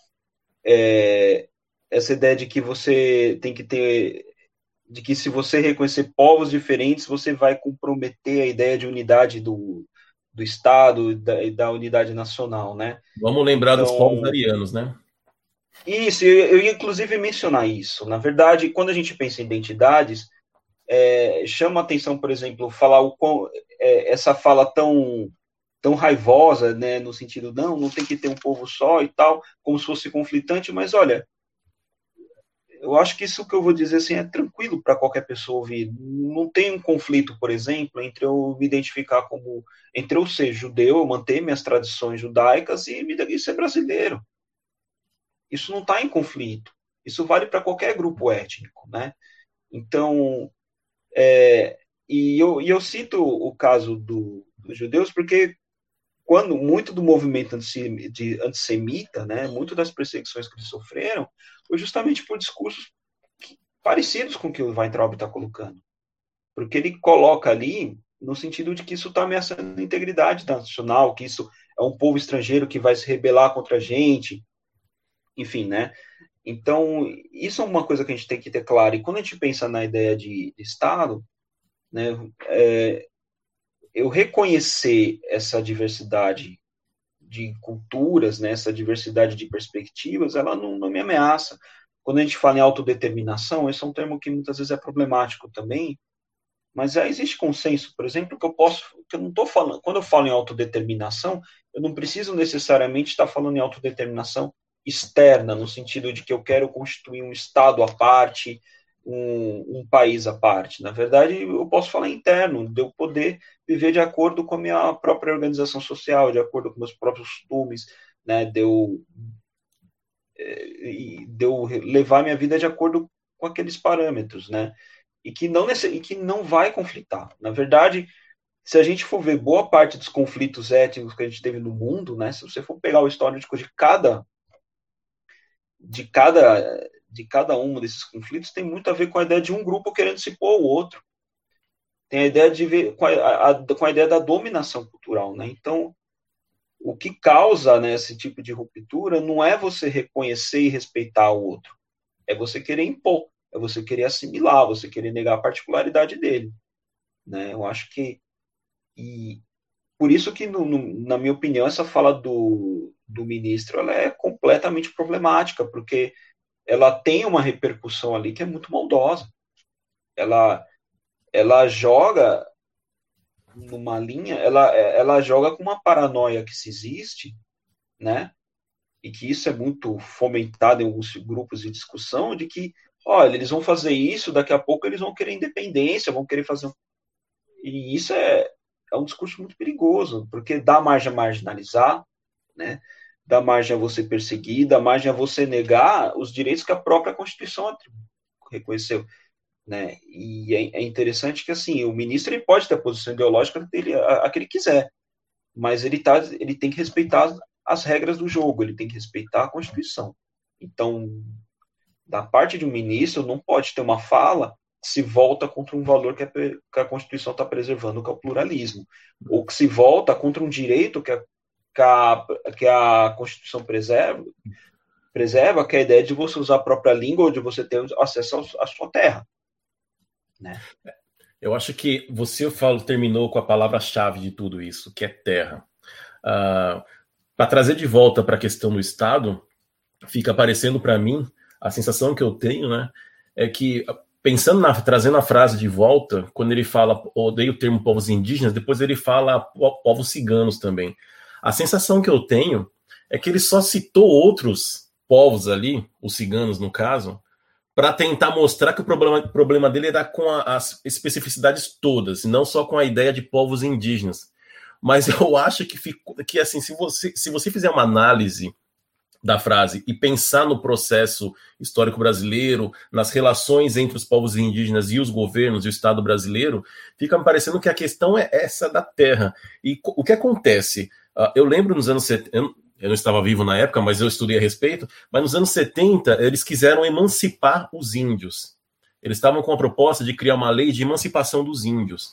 essa ideia de que você tem que ter... de que se você reconhecer povos diferentes, você vai comprometer a ideia de unidade do Estado e da unidade nacional, né? Vamos lembrar dos povos arianos, né? Isso, eu ia inclusive mencionar isso. Na verdade, quando a gente pensa em identidades, chama atenção, por exemplo, falar essa fala tão raivosa, né, no sentido, não tem que ter um povo só e tal, como se fosse conflitante, mas olha, eu acho que isso que eu vou dizer assim, é tranquilo para qualquer pessoa ouvir. Não tem um conflito, por exemplo, entre eu me identificar entre eu ser judeu, eu manter minhas tradições judaicas e ser brasileiro. Isso não está em conflito. Isso vale para qualquer grupo étnico, né? Então, e eu cito o caso dos judeus porque quando muito do movimento antissemita, né, muito das perseguições que eles sofreram, foi justamente por discursos parecidos com o que o Weintraub está colocando. Porque ele coloca ali no sentido de que isso está ameaçando a integridade nacional, que isso é um povo estrangeiro que vai se rebelar contra a gente, enfim, né? Então, isso é uma coisa que a gente tem que ter claro. E quando a gente pensa na ideia de Estado, né, eu reconhecer essa diversidade de culturas, né, essa diversidade de perspectivas, ela não me ameaça. Quando a gente fala em autodeterminação, esse é um termo que muitas vezes é problemático também, mas existe consenso, por exemplo, que eu não estou falando, quando eu falo em autodeterminação, eu não preciso necessariamente estar falando em autodeterminação externa, no sentido de que eu quero constituir um Estado à parte, um país à parte. Na verdade, eu posso falar interno, de eu poder viver de acordo com a minha própria organização social, de acordo com meus próprios costumes, né, de eu levar minha vida de acordo com aqueles parâmetros, né, e que não vai conflitar. Na verdade, se a gente for ver boa parte dos conflitos étnicos que a gente teve no mundo, né, se você for pegar o histórico de cada um desses conflitos, tem muito a ver com a ideia de um grupo querendo se pôr ao outro. Tem a ideia de ver com a ideia da dominação cultural, né? Então, o que causa, né, esse tipo de ruptura não é você reconhecer e respeitar o outro, é você querer impor, é você querer assimilar, você querer negar a particularidade dele, né? Eu acho que por isso que, na minha opinião, essa fala do ministro ela é completamente problemática, porque ela tem uma repercussão ali que é muito maldosa. Ela joga numa linha, ela joga com uma paranoia que se existe, né? E que isso é muito fomentado em alguns grupos de discussão, de que, olha, eles vão fazer isso, daqui a pouco eles vão querer independência, vão querer fazer... E isso é um discurso muito perigoso, porque dá margem a marginalizar, né? Dá margem a você perseguir, dá margem a você negar os direitos que a própria Constituição reconheceu, né? E é interessante que, assim, o ministro ele pode ter a posição ideológica dele, a que ele quiser, mas ele tem que respeitar as regras do jogo, ele tem que respeitar a Constituição. Então, da parte de um ministro, não pode ter uma fala que se volta contra um valor que a Constituição está preservando, que é o pluralismo, ou que se volta contra um direito que a Constituição preserva, que é a ideia de você usar a própria língua ou de você ter acesso à sua terra, né? Eu acho que você terminou com a palavra-chave de tudo isso, que é terra. Para trazer de volta para a questão do Estado, fica aparecendo para mim, a sensação que eu tenho, né, é que, trazendo a frase de volta, quando ele fala, odeio o termo povos indígenas, depois ele fala povos ciganos também. A sensação que eu tenho é que ele só citou outros povos ali, os ciganos no caso, para tentar mostrar que o problema dele era com as especificidades todas, e não só com a ideia de povos indígenas. Mas eu acho que assim, se você fizer uma análise da frase e pensar no processo histórico brasileiro, nas relações entre os povos indígenas e os governos e o Estado brasileiro, fica me parecendo que a questão é essa da terra. E o que acontece? Eu lembro nos anos 70, eu não estava vivo na época, mas eu estudei a respeito, mas nos anos 70 eles quiseram emancipar os índios. Eles estavam com a proposta de criar uma lei de emancipação dos índios.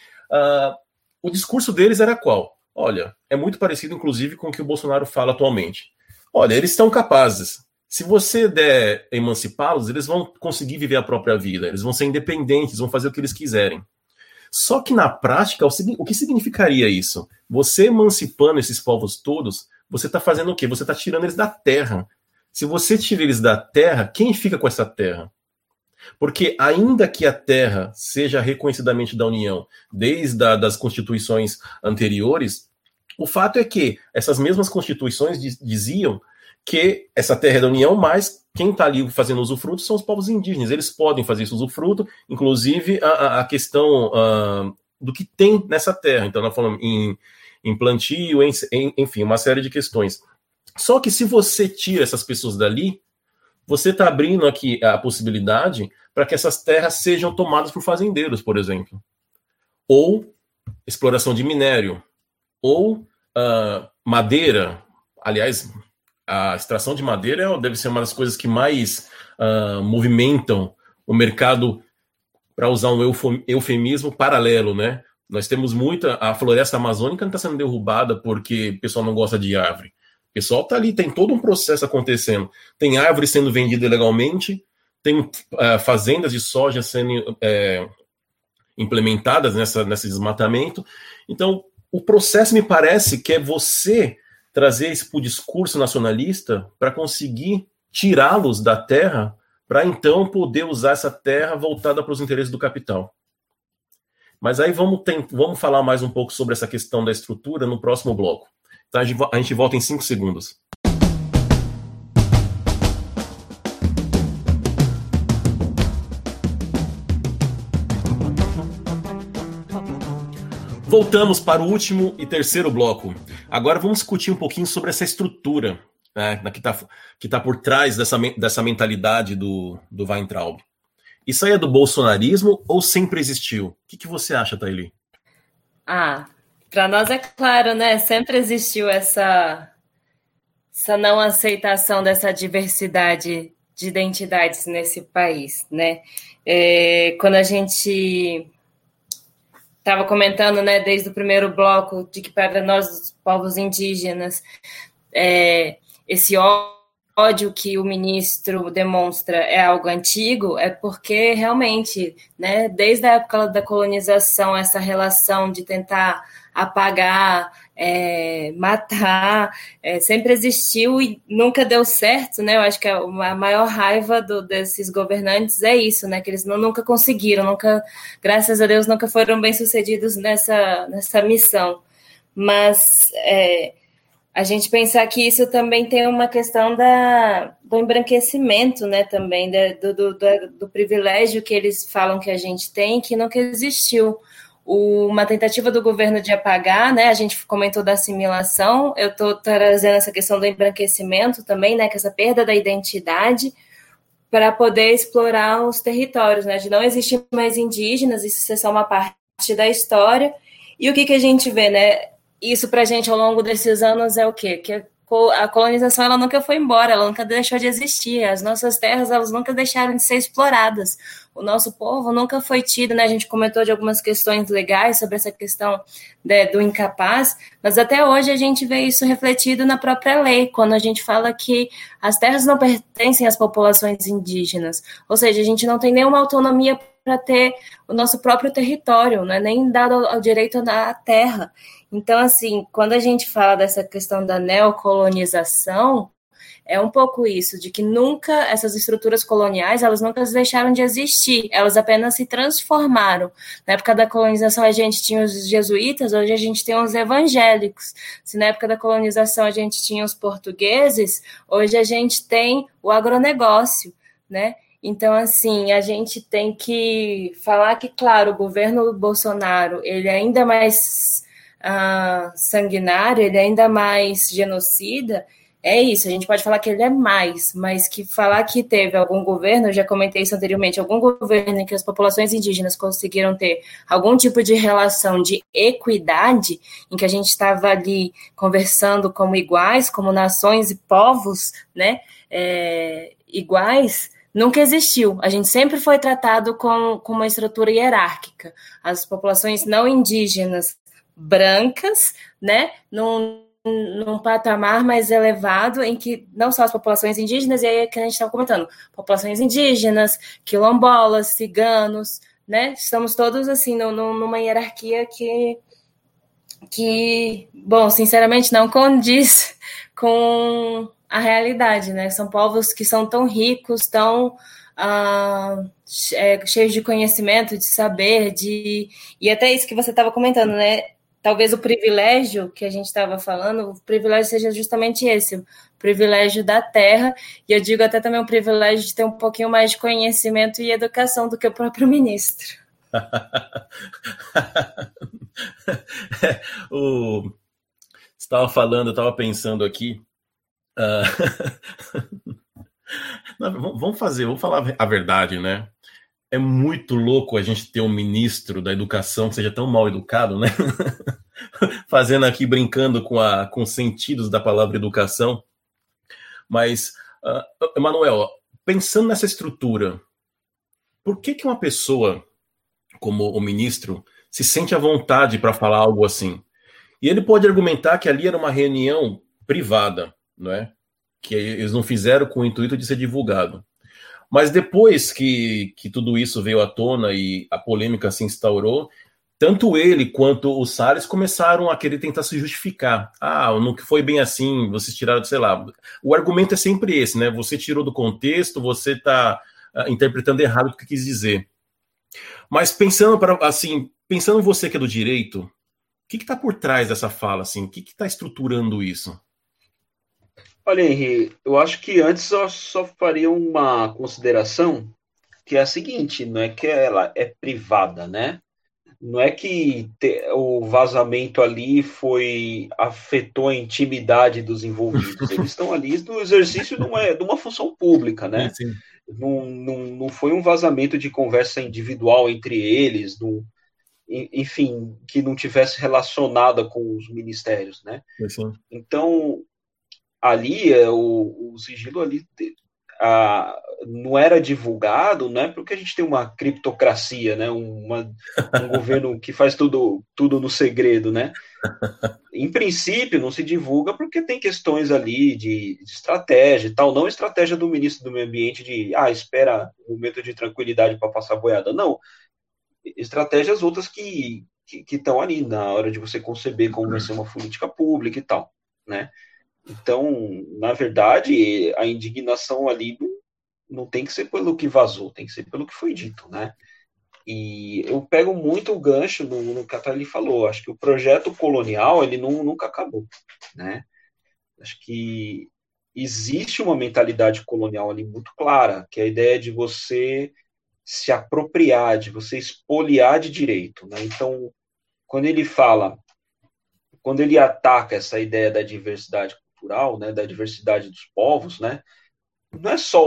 O discurso deles era qual? Olha, é muito parecido inclusive com o que o Bolsonaro fala atualmente. Olha, eles estão capazes. Se você der emancipá-los, eles vão conseguir viver a própria vida, eles vão ser independentes, vão fazer o que eles quiserem. Só que na prática, o que significaria isso? Você emancipando esses povos todos, você está fazendo o quê? Você está tirando eles da terra. Se você tira eles da terra, quem fica com essa terra? Porque ainda que a terra seja reconhecidamente da União, desde das constituições anteriores, o fato é que essas mesmas constituições diziam que essa terra é da União, mas quem está ali fazendo usufruto são os povos indígenas. Eles podem fazer esse usufruto, inclusive a questão do que tem nessa terra. Então, nós falamos em plantio, enfim, uma série de questões. Só que se você tira essas pessoas dali, você está abrindo aqui a possibilidade para que essas terras sejam tomadas por fazendeiros, por exemplo. Ou exploração de minério, ou madeira, aliás, a extração de madeira deve ser uma das coisas que mais movimentam o mercado, para usar um eufemismo, paralelo, né? Nós temos a floresta amazônica não está sendo derrubada porque o pessoal não gosta de árvore. O pessoal está ali, tem todo um processo acontecendo. Tem árvore sendo vendida ilegalmente, tem fazendas de soja sendo implementadas nesse desmatamento. Então, o processo me parece que é você trazer isso para o discurso nacionalista para conseguir tirá-los da terra, para então poder usar essa terra voltada para os interesses do capital. Mas aí vamos falar mais um pouco sobre essa questão da estrutura no próximo bloco. Então a gente volta em 5 segundos. Voltamos para o último e terceiro bloco. Agora vamos discutir um pouquinho sobre essa estrutura, né, que tá por trás dessa mentalidade do Weintraub. Isso aí é do bolsonarismo ou sempre existiu? O que você acha, Thaili? Para nós é claro, né? Sempre existiu essa não aceitação dessa diversidade de identidades nesse país, né? Quando a gente estava comentando, né, desde o primeiro bloco, de que para nós, os povos indígenas, esse ódio que o ministro demonstra é algo antigo, é porque realmente, né, desde a época da colonização, essa relação de tentar apagar, matar, sempre existiu e nunca deu certo, né? Eu acho que a maior raiva desses governantes é isso, né? Que eles nunca conseguiram, graças a Deus, nunca foram bem-sucedidos nessa missão. Mas a gente pensar que isso também tem uma questão do embranquecimento, né? Também do privilégio que eles falam que a gente tem, que nunca existiu. Uma tentativa do governo de apagar, né? A gente comentou da assimilação, eu estou trazendo essa questão do embranquecimento também, né? Que essa perda da identidade para poder explorar os territórios, né? De não existir mais indígenas, isso ser só uma parte da história. E o que a gente vê, né? Isso para a gente ao longo desses anos é o quê? Que a colonização ela nunca foi embora, ela nunca deixou de existir, as nossas terras elas nunca deixaram de ser exploradas, o nosso povo nunca foi tido, né? A gente comentou de algumas questões legais sobre essa questão do incapaz, mas até hoje a gente vê isso refletido na própria lei, quando a gente fala que as terras não pertencem às populações indígenas, ou seja, a gente não tem nenhuma autonomia para ter o nosso próprio território, né? Nem dado ao direito à terra. Então, assim, quando a gente fala dessa questão da neocolonização, é um pouco isso, de que nunca, essas estruturas coloniais, elas nunca deixaram de existir, elas apenas se transformaram. Na época da colonização a gente tinha os jesuítas, hoje a gente tem os evangélicos. Se na época da colonização a gente tinha os portugueses, hoje a gente tem o agronegócio, né? Então, assim, a gente tem que falar que, claro, o governo Bolsonaro, ele é ainda mais sanguinário, ele é ainda mais genocida, é isso, a gente pode falar que ele é mais, mas que falar que teve algum governo, eu já comentei isso anteriormente, algum governo em que as populações indígenas conseguiram ter algum tipo de relação de equidade, em que a gente estava ali conversando como iguais, como nações e povos, né, iguais, nunca existiu. A gente sempre foi tratado com uma estrutura hierárquica. As populações não indígenas brancas, né, num patamar mais elevado, em que não só as populações indígenas, e aí é que a gente estava comentando, populações indígenas, quilombolas, ciganos, né, estamos todos assim numa hierarquia que, bom, sinceramente não condiz com a realidade, né, são povos que são tão ricos, tão cheios de conhecimento, de saber, e até isso que você estava comentando, né, talvez o privilégio que a gente estava falando, o privilégio seja justamente esse, o privilégio da terra, e eu digo até também o privilégio de ter um pouquinho mais de conhecimento e educação do que o próprio ministro. Você estava falando, eu estava pensando aqui, vamos falar a verdade, né? É muito louco a gente ter um ministro da educação que seja tão mal educado, né? fazendo aqui, brincando com os sentidos da palavra educação. Mas, Emanuel, pensando nessa estrutura, por que uma pessoa, como o ministro, se sente à vontade para falar algo assim? E ele pode argumentar que ali era uma reunião privada, não é? Que eles não fizeram com o intuito de ser divulgado. Mas depois que tudo isso veio à tona e a polêmica se instaurou, tanto ele quanto o Salles começaram a querer tentar se justificar. Não foi bem assim, vocês tiraram, sei lá. O argumento é sempre esse, né? Você tirou do contexto, você está interpretando errado o que quis dizer. Mas pensando em você que é do direito, o que está por trás dessa fala? Assim? O que está estruturando isso? Olha, Henri, eu acho que antes eu só faria uma consideração que é a seguinte, não é que ela é privada, né? Não é que o vazamento ali afetou a intimidade dos envolvidos. Eles estão ali no exercício de uma função pública, né? Sim, sim. Não foi um vazamento de conversa individual entre eles, enfim, que não tivesse relacionada com os ministérios, né? Sim. Então, ali, o sigilo ali não era divulgado, não é porque a gente tem uma criptocracia, né? Um governo que faz tudo no segredo, né? Em princípio, não se divulga porque tem questões ali de estratégia e tal, não estratégia do ministro do Meio Ambiente de, espera um momento de tranquilidade para passar boiada, não. Estratégias outras que estão ali na hora de você conceber como vai ser uma política pública e tal, né? Então, na verdade, a indignação ali não tem que ser pelo que vazou, tem que ser pelo que foi dito, né? E eu pego muito o gancho no que a Thalie falou. Acho que o projeto colonial, ele nunca acabou, né? Acho que existe uma mentalidade colonial ali muito clara, que é a ideia de você se apropriar, de você expoliar de direito, né? Então, quando ele ataca essa ideia da diversidade cultural, né, da diversidade dos povos, né, não é só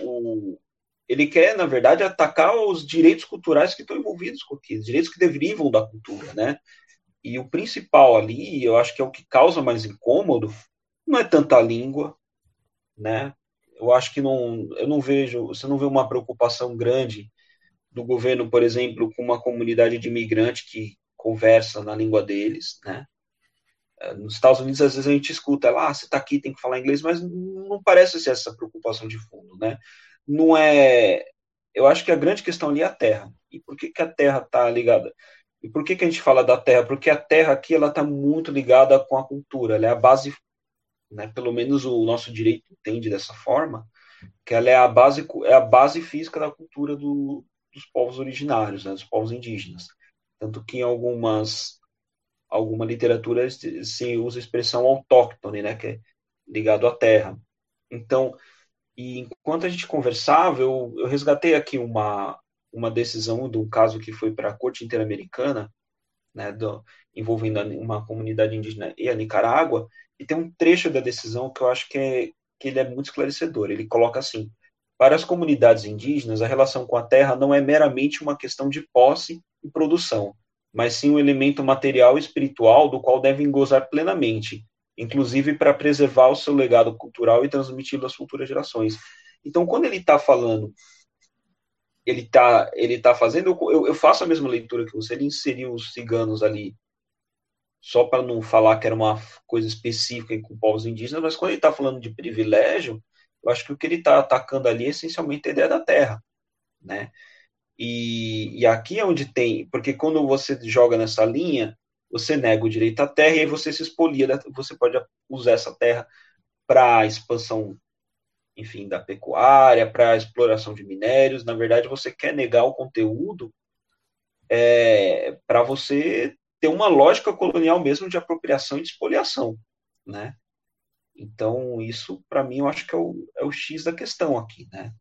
ele quer, na verdade, atacar os direitos culturais que estão envolvidos com aquilo, os direitos que derivam da cultura, né? E o principal ali, eu acho que é o que causa mais incômodo, não é tanta língua, né? Eu acho que eu não vejo, você não vê uma preocupação grande do governo, por exemplo, com uma comunidade de imigrantes que conversa na língua deles, né? Nos Estados Unidos, às vezes a gente escuta lá, você está aqui, tem que falar inglês, mas não parece ser essa preocupação de fundo, né? Não é. Eu acho que a grande questão ali é a terra. E por que a terra está ligada? E por que a gente fala da terra? Porque a terra aqui ela está muito ligada com a cultura, ela é a base, né? Pelo menos o nosso direito entende dessa forma, que ela é a base física da cultura dos povos originários, né? Dos povos indígenas. Tanto que em alguma literatura se usa a expressão autóctone, né, que é ligado à terra. Então, e enquanto a gente conversava, eu resgatei aqui uma decisão de um caso que foi para a Corte Interamericana, né, envolvendo uma comunidade indígena e a Nicarágua, e tem um trecho da decisão que eu acho que ele é muito esclarecedor. Ele coloca assim: para as comunidades indígenas, a relação com a terra não é meramente uma questão de posse e produção, mas sim um elemento material e espiritual do qual devem gozar plenamente, inclusive para preservar o seu legado cultural e transmiti-lo às futuras gerações. Então, quando ele está falando, ele tá fazendo, eu faço a mesma leitura que você, ele inseriu os ciganos ali, só para não falar que era uma coisa específica com povos indígenas, mas quando ele está falando de privilégio, eu acho que o que ele está atacando ali é essencialmente a ideia da terra, né? E aqui é onde tem, porque quando você joga nessa linha, você nega o direito à terra e aí você se expolia, você pode usar essa terra para expansão, enfim, da pecuária, para exploração de minérios. Na verdade, você quer negar o conteúdo para você ter uma lógica colonial mesmo de apropriação e de expoliação, né? Então, isso, para mim, eu acho que é o X da questão aqui, né?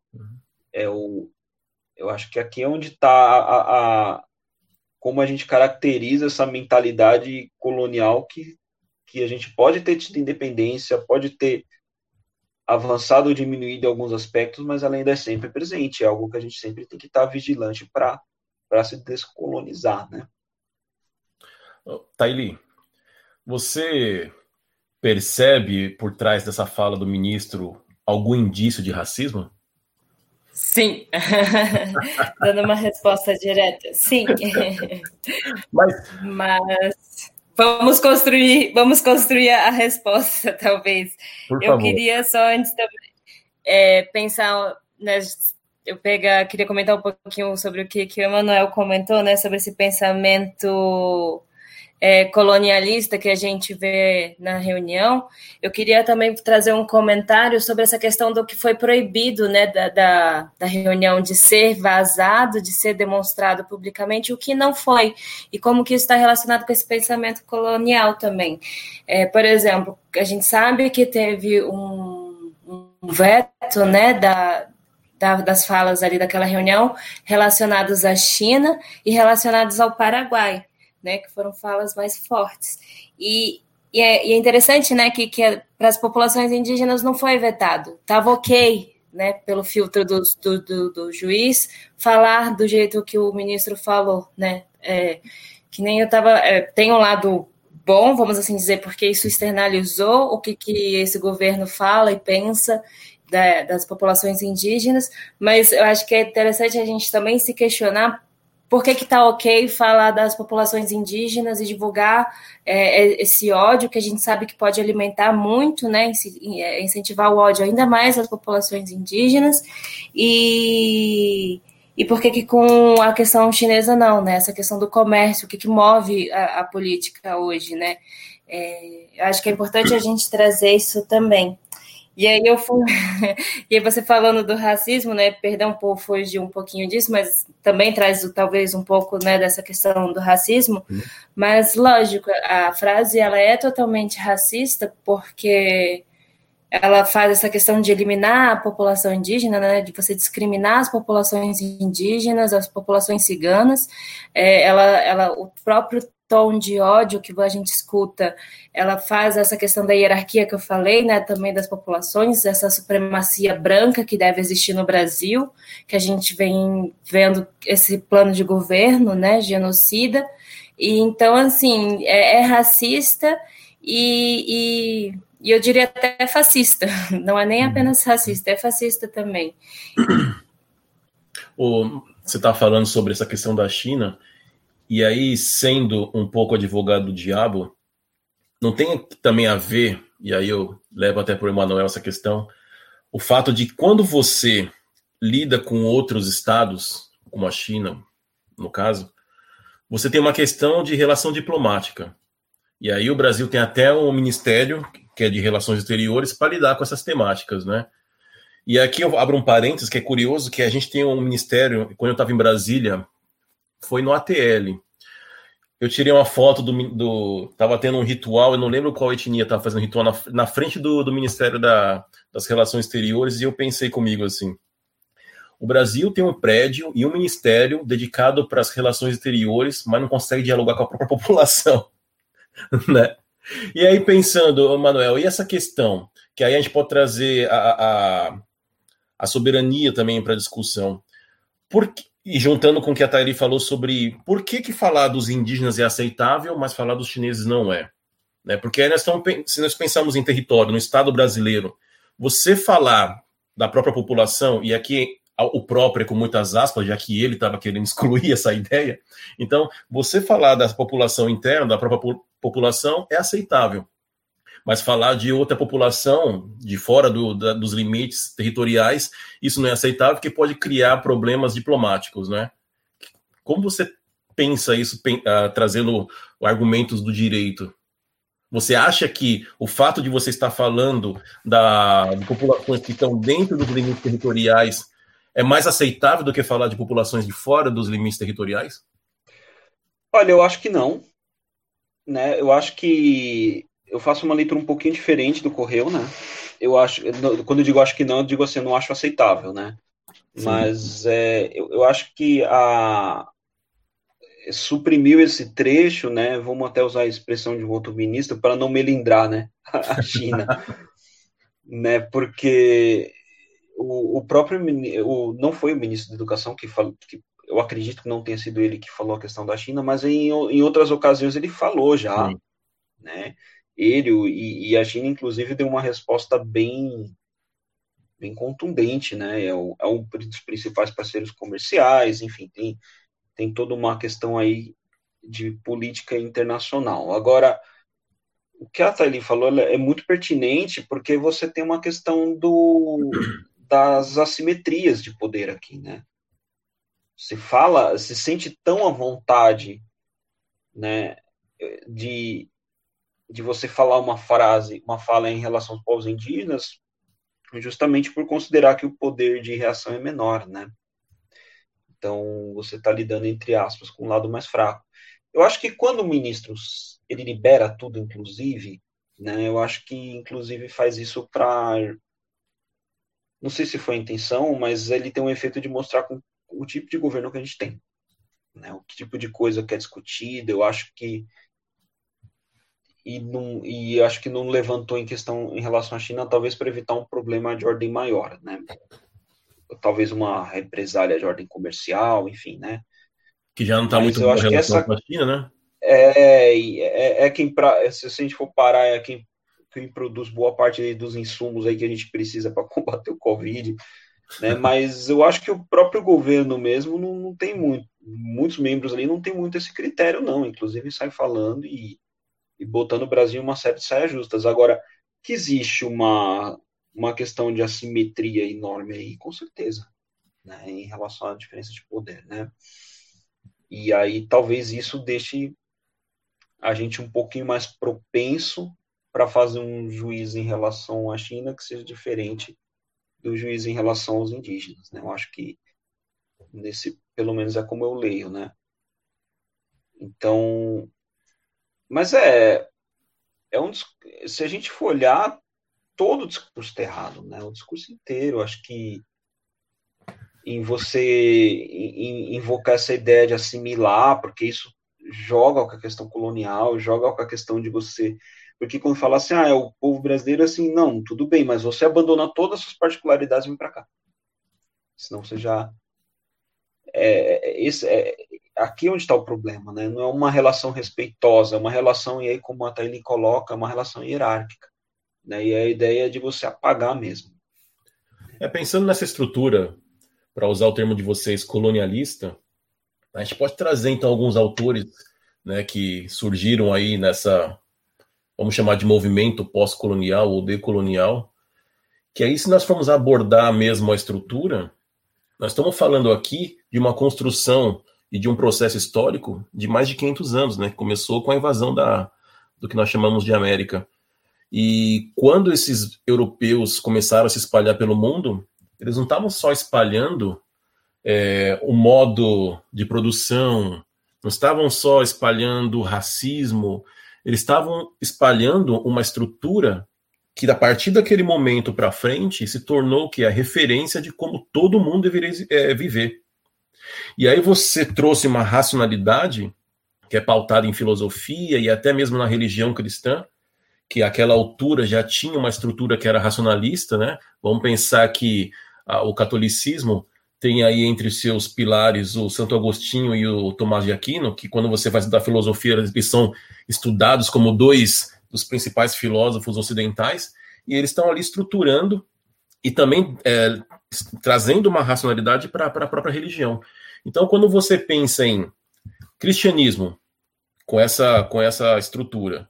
Eu acho que aqui é onde está como a gente caracteriza essa mentalidade colonial que a gente pode ter tido independência, pode ter avançado ou diminuído em alguns aspectos, mas ela ainda é sempre presente, é algo que a gente sempre tem que estar vigilante para se descolonizar, né? Thaili, Você percebe por trás dessa fala do ministro algum indício de racismo? Sim. Dando uma resposta direta, sim. Mas, Mas vamos construir a resposta, talvez. por Eu favor. queria só antes pensar, né, queria comentar um pouquinho sobre o que o Emanuel comentou, né, sobre esse pensamento colonialista que a gente vê na reunião. Eu queria também trazer um comentário sobre essa questão do que foi proibido, né, da reunião, de ser vazado, de ser demonstrado publicamente, o que não foi, e como que isso está relacionado com esse pensamento colonial também. Por exemplo, a gente sabe que teve um veto, né, das falas ali daquela reunião relacionados à China e relacionados ao Paraguai, né, que foram falas mais fortes. E é interessante, né, que para as populações indígenas não foi vetado. Estava ok, né, pelo filtro do juiz, falar do jeito que o ministro falou, né? Que nem eu estava... tem um lado bom, vamos assim dizer, porque isso externalizou o que esse governo fala e pensa das populações indígenas, mas eu acho que é interessante a gente também se questionar por que está ok falar das populações indígenas e divulgar esse ódio que a gente sabe que pode alimentar muito, né, incentivar o ódio ainda mais às populações indígenas, e por que com a questão chinesa não, né, essa questão do comércio, o que move a política hoje, né, eu acho que é importante a gente trazer isso também. E aí e aí você falando do racismo, né? Perdão por fugir um pouquinho disso, mas também traz talvez um pouco, né, dessa questão do racismo. Mas lógico, a frase ela é totalmente racista porque ela faz essa questão de eliminar a população indígena, né? De você discriminar as populações indígenas, as populações ciganas. O próprio tom de ódio que a gente escuta, ela faz essa questão da hierarquia que eu falei, né, também das populações, essa supremacia branca que deve existir no Brasil, que a gente vem vendo esse plano de governo, né, genocida, e então, assim, é racista e eu diria até fascista, não é nem apenas racista, é fascista também. Você está falando sobre essa questão da China, e aí, sendo um pouco advogado do diabo, não tem também a ver, e aí eu levo até para o Emanuel essa questão, o fato de quando você lida com outros estados, como a China, no caso, você tem uma questão de relação diplomática. E aí o Brasil tem até um ministério, que é de relações exteriores, para lidar com essas temáticas, né? E aqui eu abro um parênteses, que é curioso, que a gente tem um ministério, quando eu estava em Brasília, foi no ATL. Eu tirei uma foto tava tendo um ritual, eu não lembro qual etnia estava fazendo ritual, na frente do Ministério das Relações Exteriores, e eu pensei comigo assim, o Brasil tem um prédio e um ministério dedicado para as relações exteriores, mas não consegue dialogar com a própria população, né? E aí pensando, Manuel, e essa questão, que aí a gente pode trazer a soberania também para a discussão, e juntando com o que a Thairi falou sobre por que falar dos indígenas é aceitável, mas falar dos chineses não é. Né? Porque aí se nós pensarmos em território, no Estado brasileiro, você falar da própria população, e aqui o próprio é com muitas aspas, já que ele estava querendo excluir essa ideia, então você falar da população interna, da própria população, é aceitável. Mas falar de outra população, de fora dos limites territoriais, isso não é aceitável, porque pode criar problemas diplomáticos, né? Como você pensa isso, trazendo argumentos do direito? Você acha que o fato de você estar falando de populações que estão dentro dos limites territoriais é mais aceitável do que falar de populações de fora dos limites territoriais? Olha, eu acho que não. Né? Eu acho que eu faço uma leitura um pouquinho diferente do Correio, né? Eu acho, quando eu digo acho que não, eu digo assim, eu não acho aceitável, né? Sim. Mas eu acho que suprimiu esse trecho, né? Vamos até usar a expressão de um outro ministro para não melindrar, né? A China, né? Porque o próprio não foi o ministro da Educação que falou, que eu acredito que não tenha sido ele que falou a questão da China, mas em outras ocasiões ele falou já. Sim. né? Ele e a China, inclusive, deu uma resposta bem contundente, né? É um dos principais parceiros comerciais, enfim, tem toda uma questão aí de política internacional. Agora, o que a Thaili falou é muito pertinente, porque você tem uma questão das assimetrias de poder aqui, né? Se sente tão à vontade, né, de você falar uma fala em relação aos povos indígenas, justamente por considerar que o poder de reação é menor, né? Então, você está lidando, entre aspas, com um lado mais fraco. Eu acho que quando o ministro ele libera tudo, inclusive, né, eu acho que, inclusive, faz isso para... Não sei se foi a intenção, mas ele tem um efeito de mostrar o tipo de governo que a gente tem, né, o tipo de coisa que é discutida. Eu acho que e acho que não levantou em questão em relação à China, talvez para evitar um problema de ordem maior, né? Talvez uma represália de ordem comercial, enfim, né? Que já não está muito boa a relação com a China, né? Se a gente for parar, é quem produz boa parte dos insumos aí que a gente precisa para combater o Covid, né? Mas eu acho que o próprio governo mesmo não tem muitos membros ali não tem muito esse critério, não. Inclusive sai falando e botando o Brasil em uma série de saias justas. Agora, que existe uma questão de assimetria enorme aí, com certeza, né, em relação à diferença de poder, né? E aí talvez isso deixe a gente um pouquinho mais propenso para fazer um juízo em relação à China que seja diferente do juízo em relação aos indígenas, né? Eu acho que pelo menos é como eu leio, né? Então, mas se a gente for olhar, todo o discurso está errado, né? O discurso inteiro. Acho que em você invocar essa ideia de assimilar, porque isso joga com a questão colonial, joga com a questão de você... Porque quando fala assim, é o povo brasileiro, assim, não, tudo bem, mas você abandona todas as suas particularidades e vem para cá. Senão você já... aqui é onde está o problema, né? Não é uma relação respeitosa, é uma relação, e aí como a Thaili coloca, é uma relação hierárquica, né? E é a ideia de você apagar mesmo. Pensando nessa estrutura, para usar o termo de vocês, colonialista, a gente pode trazer então alguns autores, né, que surgiram aí nessa, vamos chamar de movimento pós-colonial ou decolonial, que aí se nós formos abordar mesmo a estrutura, nós estamos falando aqui de uma construção e de um processo histórico de mais de 500 anos, né? Começou com a invasão do que nós chamamos de América. E quando esses europeus começaram a se espalhar pelo mundo, eles não estavam só espalhando o modo de produção, não estavam só espalhando racismo, eles estavam espalhando uma estrutura que, a partir daquele momento para frente, se tornou que a referência de como todo mundo deveria viver. E aí você trouxe uma racionalidade que é pautada em filosofia e até mesmo na religião cristã, que àquela altura já tinha uma estrutura que era racionalista, né? Vamos pensar que o catolicismo tem aí entre seus pilares o Santo Agostinho e o Tomás de Aquino, que quando você vai estudar filosofia, eles são estudados como dois dos principais filósofos ocidentais, e eles estão ali estruturando e também trazendo uma racionalidade para a própria religião. Então, quando você pensa em cristianismo, com essa estrutura,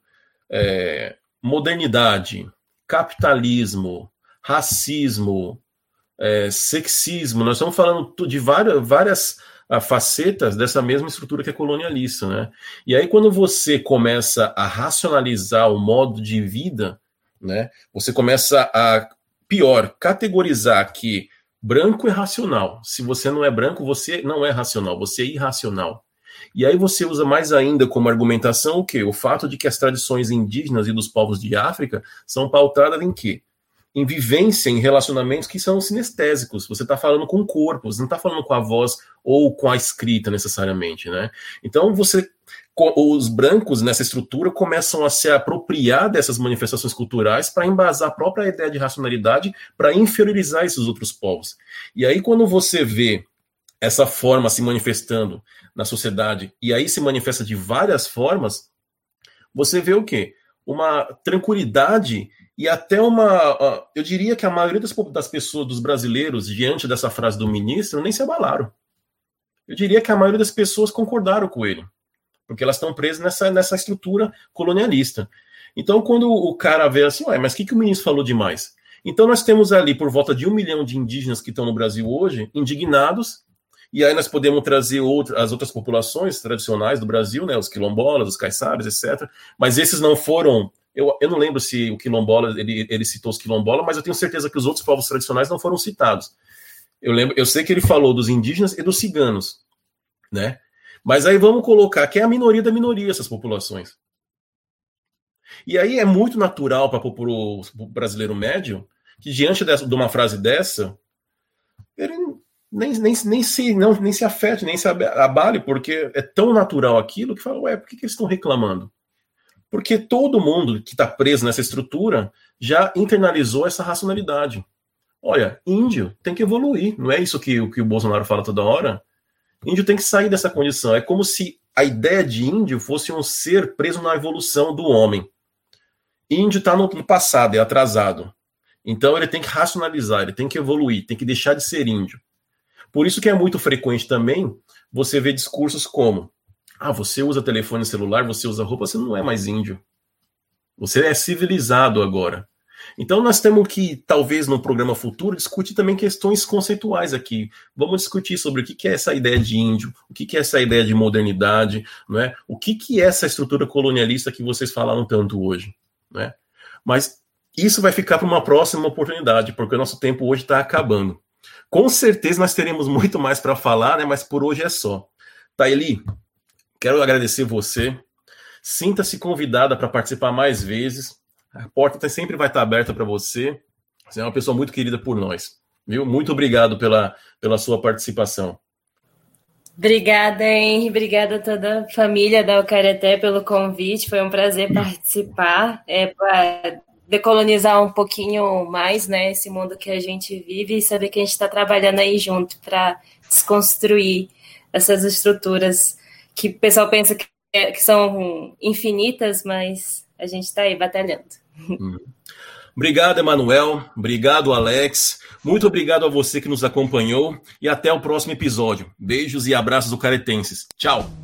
modernidade, capitalismo, racismo, sexismo, nós estamos falando de várias facetas dessa mesma estrutura que é colonialista, né? E aí quando você começa a racionalizar o modo de vida, né, você começa a, categorizar que branco é racional. Se você não é branco, você não é racional, você é irracional. E aí você usa mais ainda como argumentação o quê? O fato de que as tradições indígenas e dos povos de África são pautadas em quê? Em vivência, em relacionamentos que são sinestésicos. Você está falando com o corpo, você não está falando com a voz ou com a escrita necessariamente, né? Então os brancos nessa estrutura começam a se apropriar dessas manifestações culturais para embasar a própria ideia de racionalidade, para inferiorizar esses outros povos. E aí quando você vê essa forma se manifestando na sociedade, e aí se manifesta de várias formas, você vê o quê? uma tranquilidade e até eu diria que a maioria das pessoas, dos brasileiros, diante dessa frase do ministro, nem se abalaram. Eu diria que a maioria das pessoas concordaram com ele, porque elas estão presas nessa estrutura colonialista. Então, quando o cara vê assim, mas o que o ministro falou demais? Então, nós temos ali por volta de 1 milhão de indígenas que estão no Brasil hoje, indignados, e aí nós podemos trazer as outras populações tradicionais do Brasil, né, os quilombolas, os caiçaras, etc. Mas esses não foram... Eu não lembro se o quilombola, ele citou os quilombolas, mas eu tenho certeza que os outros povos tradicionais não foram citados. Eu sei que ele falou dos indígenas e dos ciganos, né? Mas aí vamos colocar que é a minoria da minoria essas populações. E aí é muito natural para o brasileiro médio que diante de uma frase dessa, ele nem se afete, nem se abale, porque é tão natural aquilo que fala, por que eles estão reclamando? Porque todo mundo que está preso nessa estrutura já internalizou essa racionalidade. Olha, índio tem que evoluir, não é isso que o Bolsonaro fala toda hora? Índio tem que sair dessa condição. É como se a ideia de índio fosse um ser preso na evolução do homem. Índio está no passado, é atrasado. Então ele tem que racionalizar, ele tem que evoluir, tem que deixar de ser índio. Por isso que é muito frequente também você ver discursos como você usa telefone celular, você usa roupa, você não é mais índio. Você é civilizado agora. Então nós temos que, talvez no programa futuro, discutir também questões conceituais aqui. Vamos discutir sobre o que é essa ideia de índio, o que é essa ideia de modernidade, não é? O que é essa estrutura colonialista que vocês falaram tanto hoje, não é? Mas isso vai ficar para uma próxima oportunidade, porque o nosso tempo hoje está acabando. Com certeza nós teremos muito mais para falar, né? Mas por hoje é só. Thaili, quero agradecer você. Sinta-se convidada para participar mais vezes. A porta sempre vai estar aberta para você. Você é uma pessoa muito querida por nós. Viu? Muito obrigado pela sua participação. Obrigada, Henry. Obrigada a toda a família da Alcareté pelo convite. Foi um prazer participar. Para decolonizar um pouquinho mais, né, esse mundo que a gente vive e saber que a gente está trabalhando aí junto para desconstruir essas estruturas que o pessoal pensa que são infinitas, mas a gente está aí batalhando. Obrigado, Emanuel. Obrigado, Alex. Muito obrigado a você que nos acompanhou e até o próximo episódio. Beijos e abraços ucaretenses. Tchau.